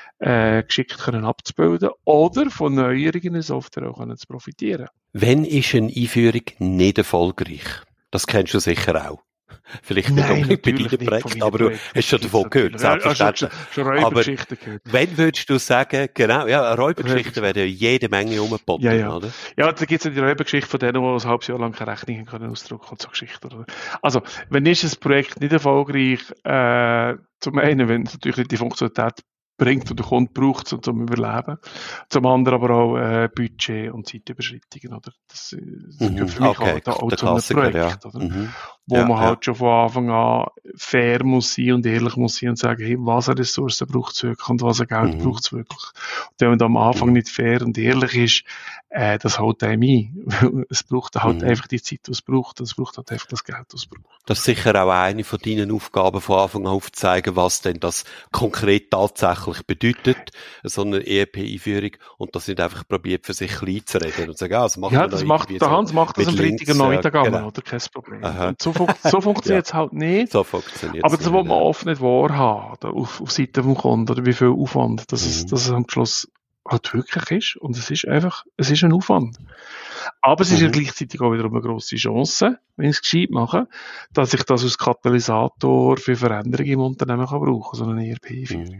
äh, geschickt können abzubilden oder von Neuerungen in der Software auch können zu profitieren. Wann ist eine Einführung nicht erfolgreich? Das kennst du sicher auch. Vielleicht nicht Nein, unbedingt bei natürlich deinem nicht von Projekt, meinen aber du Projekten. hast schon Das davon gibt's gehört, natürlich. Ja, also schon, selbstverständlich. schon Aber Räubergeschichten gehört. wann würdest du sagen, genau, ja, Räubergeschichten werden ja jede Menge rumgeboten, Ja, ja. oder? Ja, da gibt es ja die Räubergeschichte von denen, die ein halbes Jahr lang keine Rechnung können ausdrucken und so Geschichten. Oder? Also, wenn ist ein Projekt nicht erfolgreich, äh, zum einen, wenn es natürlich nicht die Funktionalität bringt und der Kunde braucht es, um zu überleben. Zum anderen aber auch äh, Budget und Zeitüberschreitungen. Oder? Das, das gehört für mich okay, auch, auch der zu einem Klassiker, Projekt. ja. Oder? Mhm. Wo ja, man halt ja. schon von Anfang an fair muss sein und ehrlich muss sein und sagen, hey, was eine Ressource braucht es wirklich und was ein Geld Mhm. braucht es wirklich. Und wenn man da am Anfang Mhm. nicht fair und ehrlich ist, äh, das haut einem ein. Es braucht halt Mhm. einfach die Zeit, die es braucht. Es braucht halt einfach das Geld, das es braucht. Das ist sicher auch eine von deinen Aufgaben, von Anfang an aufzuzeigen, was denn das konkret tatsächlich bedeutet, so eine E R P-Einführung, und das nicht einfach probiert, für sich klein zu reden und zu sagen, ah, das machen Ja, wir das da macht, irgendwie der so Hans macht das am mit Freitag links, am Nachmittag, äh, genau. oder? Kein Problem. Aha. Und so, fun so funktioniert es Ja. halt nicht. So funktioniert Aber es das will nicht, man ja. oft nicht wahrhaben, oder? Auf, auf Seite vom Kunden, oder wie viel Aufwand, dass es, Mhm. dass es am Schluss halt wirklich ist. Und es ist einfach, es ist ein Aufwand. Aber es ist ja Mhm. gleichzeitig auch wiederum eine grosse Chance, wenn ich es gescheit mache, dass ich das als Katalysator für Veränderungen im Unternehmen kann brauchen, so eine E R P-Einführung. Mhm.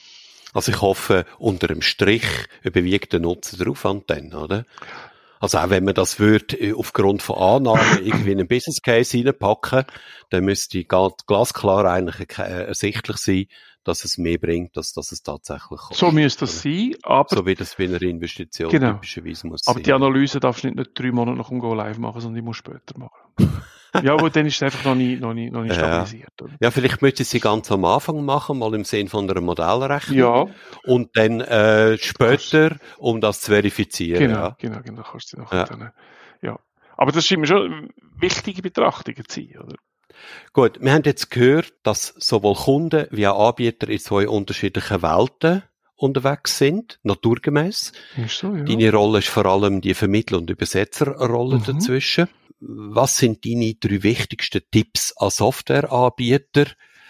Also ich hoffe, unter dem Strich überwiegt der Nutzen der Aufwand dann, oder? Also auch wenn man das würde aufgrund von Annahmen irgendwie in einen Business Case reinpacken, dann müsste ganz glasklar eigentlich ersichtlich sein, dass es mehr bringt, als dass es tatsächlich kostet. So müsste das sein, aber... So wie das bei einer Investition genau. typischerweise muss aber sein. die Analyse darfst du nicht, nicht drei Monate nach dem Go Live machen, sondern die musst du später machen. Ja, aber dann ist es einfach noch nicht, noch nicht, noch nicht stabilisiert. Ja. Oder? Ja, vielleicht möchte ich sie ganz am Anfang machen, mal im Sinn von einer Modellrechnung. Ja. Und dann äh, später, um das zu verifizieren. Genau, ja. genau, genau. Kannst du nachher Ja. dann, ja. Aber das scheint mir schon wichtige Betrachtungen zu sein, oder? Gut, wir haben jetzt gehört, dass sowohl Kunden wie auch Anbieter in zwei unterschiedlichen Welten unterwegs sind, naturgemäß. Ist so, ja. Deine Rolle ist vor allem die Vermittler- und Übersetzerrolle Mhm. dazwischen. Was sind deine drei wichtigsten Tipps an Softwareanbieter,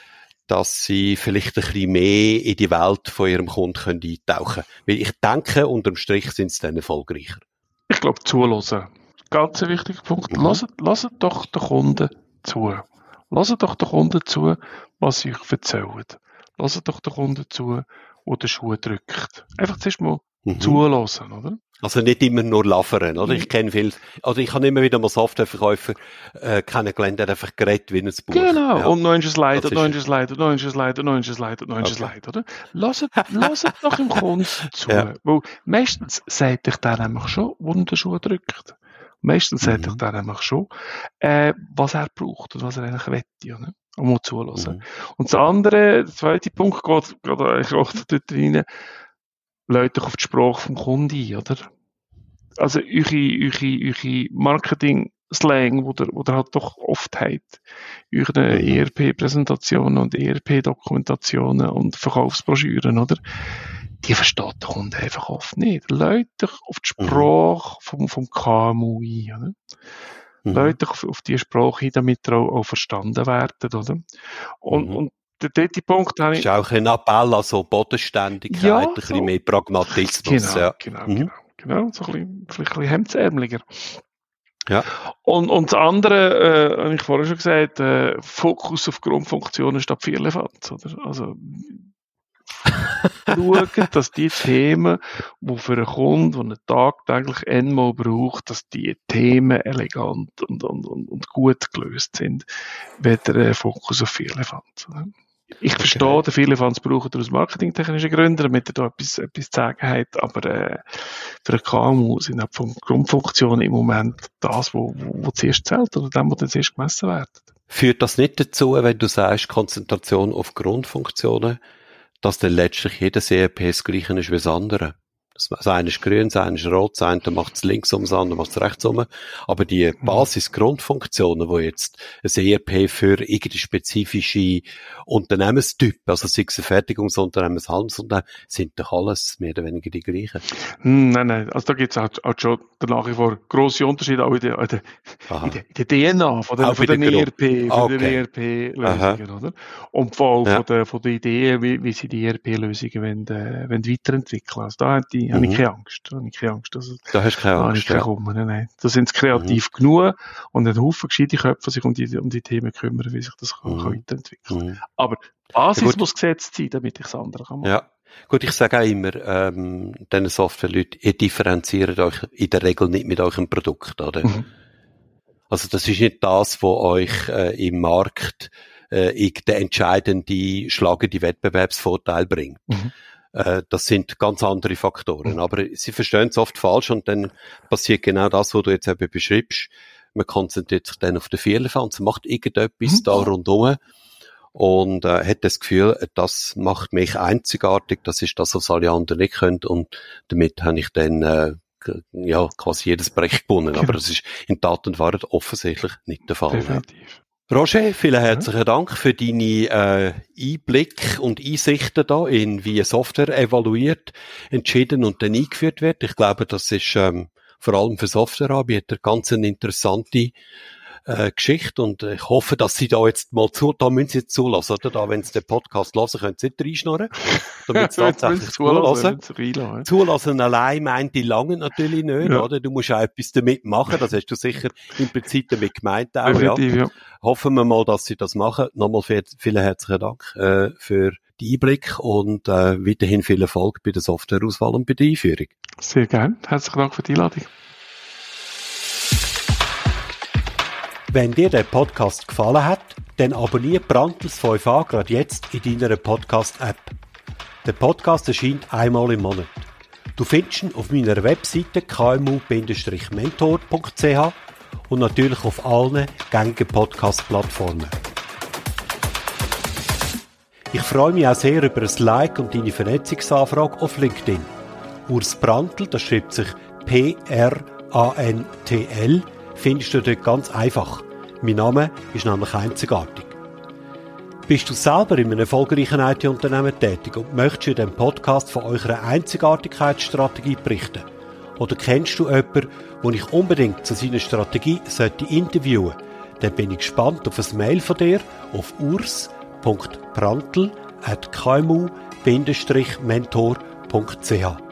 dass sie vielleicht ein bisschen mehr in die Welt von ihrem Kunden können eintauchen können? Weil ich denke, unterm Strich sind sie dann erfolgreicher. Ich glaube, zuhören. Ganz ein wichtiger Punkt. Mhm. Lasst, lasst doch den Kunden zu. Lasst doch den Kunden zu, was sie euch erzählen. Lasst doch den Kunden zu, wo der Schuh drückt. Einfach zuerst mal Mhm. zuhören, oder? Also nicht immer nur lavern, oder? Mhm. Ich kenne viel, also ich habe immer wieder mal Softwareverkäufer äh, kennengelernt, der einfach geredet wie ein Buch. Genau, Ja. und noch ein Slide, Das und noch ein ist- Slide, und noch ein Slide, und noch ein Slide, und noch ein Okay. Slide, oder? Lasst, lasst doch dem Kunden zu. Ja. Weil meistens sagt euch der nämlich schon, wo er den Schuh drückt. Meistens sagt Mhm. euch der nämlich schon, äh, was er braucht und was er eigentlich wette, oder? Und mal zuhören. Mhm. Und das andere, der zweite Punkt geht, geht eigentlich auch dort rein, lasst euch auf die Sprache vom Kunden ein, oder? Also, eure, eure, eure Marketing-Slang, wo der, wo der halt doch oft habt, eure Mhm. E R P-Präsentationen und E R P-Dokumentationen und Verkaufsbroschüren, oder? Die versteht der Kunde einfach oft nicht. Lasst euch auf die Mhm. Sprache vom, vom K M U ein, oder? Mhm. Lasst euch auf, auf die Sprache ein, damit ihr auch, auch verstanden werdet, oder? Und, Mhm. und der dritte Punkt habe Das ich... ist auch ein Appell an so Bodenständigkeit, Ja, ein bisschen so. mehr Pragmatismus. Genau, Ja. genau, Mhm. genau, genau. So ein bisschen, vielleicht ein bisschen hemdsärmeliger. Ja. Und, und das andere, äh, habe ich vorher schon gesagt, äh, Fokus auf Grundfunktionen statt Vierlefanz, oder? Also, schauen, dass die Themen, die für einen Kunden, der einen tagtäglich einmal braucht, dass die Themen elegant und, und, und, und gut gelöst sind, weder äh, Fokus auf Vierlefanz. Oder? Ich Okay. verstehe, den Vierlefanz braucht er aus marketingtechnischen Gründen, damit er da etwas, etwas zu sagen hat, aber äh, für einen K M U sind auch die Grundfunktionen im Moment das, wo, wo, wo zuerst zählt oder dem, wo dann zuerst gemessen wird. Führt das nicht dazu, wenn du sagst, Konzentration auf Grundfunktionen, dass dann letztlich jedes E R P das Gleiche ist wie das andere? Das eine ist grün, das eine ist rot, das eine macht es links um, das andere macht es rechts um. Aber die Basis-Grundfunktionen, die jetzt ein E R P für irgendeine spezifische Unternehmenstyp, also sei es ein Fertigungsunternehmen, ein Handelsunternehmen, sind doch alles mehr oder weniger die gleichen. Hm, nein, nein, also da gibt es auch, auch schon nach wie vor grosse Unterschiede auch in der, in der, in der, in der D N A von den, Auch von bei den der E R P, von Okay. den E R P-Lösungen, oder? Und von, Ja. von, der, von der Idee, wie, wie sie die E R P-Lösungen wollen, äh, wollen weiterentwickeln. Also da hätte ich, Mhm. habe ich keine Angst. Da habe ich keine Angst. Also, Da hast du keine da habe Angst. ich keine Ja. Kummer. Nein, nein. Da sind sie kreativ genug und ein Haufen gescheite Köpfe, die sich um die, um die Themen kümmern, wie sich das kann, Mhm. kann weiterentwickeln. Mhm. Aber die Basis Ja, gut. muss gesetzt sein, damit ich das andere kann machen. Ja. Gut, ich sage auch immer, ähm, diesen Softwareleuten, ihr differenziert euch in der Regel nicht mit eurem Produkt, oder? Mhm. Also das ist nicht das, was euch äh, im Markt äh, den entscheidenden, schlagenden Wettbewerbsvorteil bringt. Mhm. Äh, das sind ganz andere Faktoren. Mhm. Aber sie verstehen es oft falsch und dann passiert genau das, was du jetzt eben beschreibst. Man konzentriert sich dann auf den Viererfans, macht irgendetwas mhm. da rundherum und äh, hat das Gefühl, das macht mich einzigartig, das ist das, was alle anderen nicht können und damit habe ich dann äh, ja quasi jedes Projekt gewonnen. Genau. Aber das ist in Tat und Wahrheit offensichtlich nicht der Fall. Definitiv. Roger, vielen herzlichen Dank für deine äh, Einblick und Einsichten da in wie Software evaluiert, entschieden und dann eingeführt wird. Ich glaube, das ist ähm, vor allem für Softwareanbieter ganz eine interessante äh, Geschichte und ich hoffe, dass Sie da jetzt mal zu, da müssen Sie jetzt zulassen, oder? Da, wenn Sie den Podcast hören, können Sie nicht reinschnurren, damit Sie tatsächlich zulassen. Zulassen. Zulassen allein meint die lange natürlich nicht, ja. Oder? Du musst auch etwas damit machen, das hast du sicher im Prinzip damit gemeint auch, ja. ja. Hoffen wir mal, dass Sie das machen. Nochmal viel, vielen herzlichen Dank äh, für den Einblick und äh, weiterhin viel Erfolg bei der Softwareauswahl und bei der Einführung. Sehr gerne. Herzlichen Dank für die Einladung. Wenn dir der Podcast gefallen hat, dann abonniere Brandtels fünf a gerade jetzt in deiner Podcast-App. Der Podcast erscheint einmal im Monat. Du findest ihn auf meiner Webseite k m u Bindestrich mentor punkt c h und natürlich auf allen gängigen Podcast-Plattformen. Ich freue mich auch sehr über ein Like und deine Vernetzungsanfrage auf LinkedIn. Urs Brandtl, das schreibt sich P R A N T L, findest du dort ganz einfach. Mein Name ist nämlich einzigartig. Bist du selber in einem erfolgreichen I T-Unternehmen tätig und möchtest in diesem Podcast von eurer Einzigartigkeitsstrategie berichten? Oder kennst du jemanden, den ich unbedingt zu seiner Strategie sollte interviewen sollte? Dann bin ich gespannt auf ein Mail von dir auf urs punkt brandtl at k m u Bindestrich mentor punkt c h.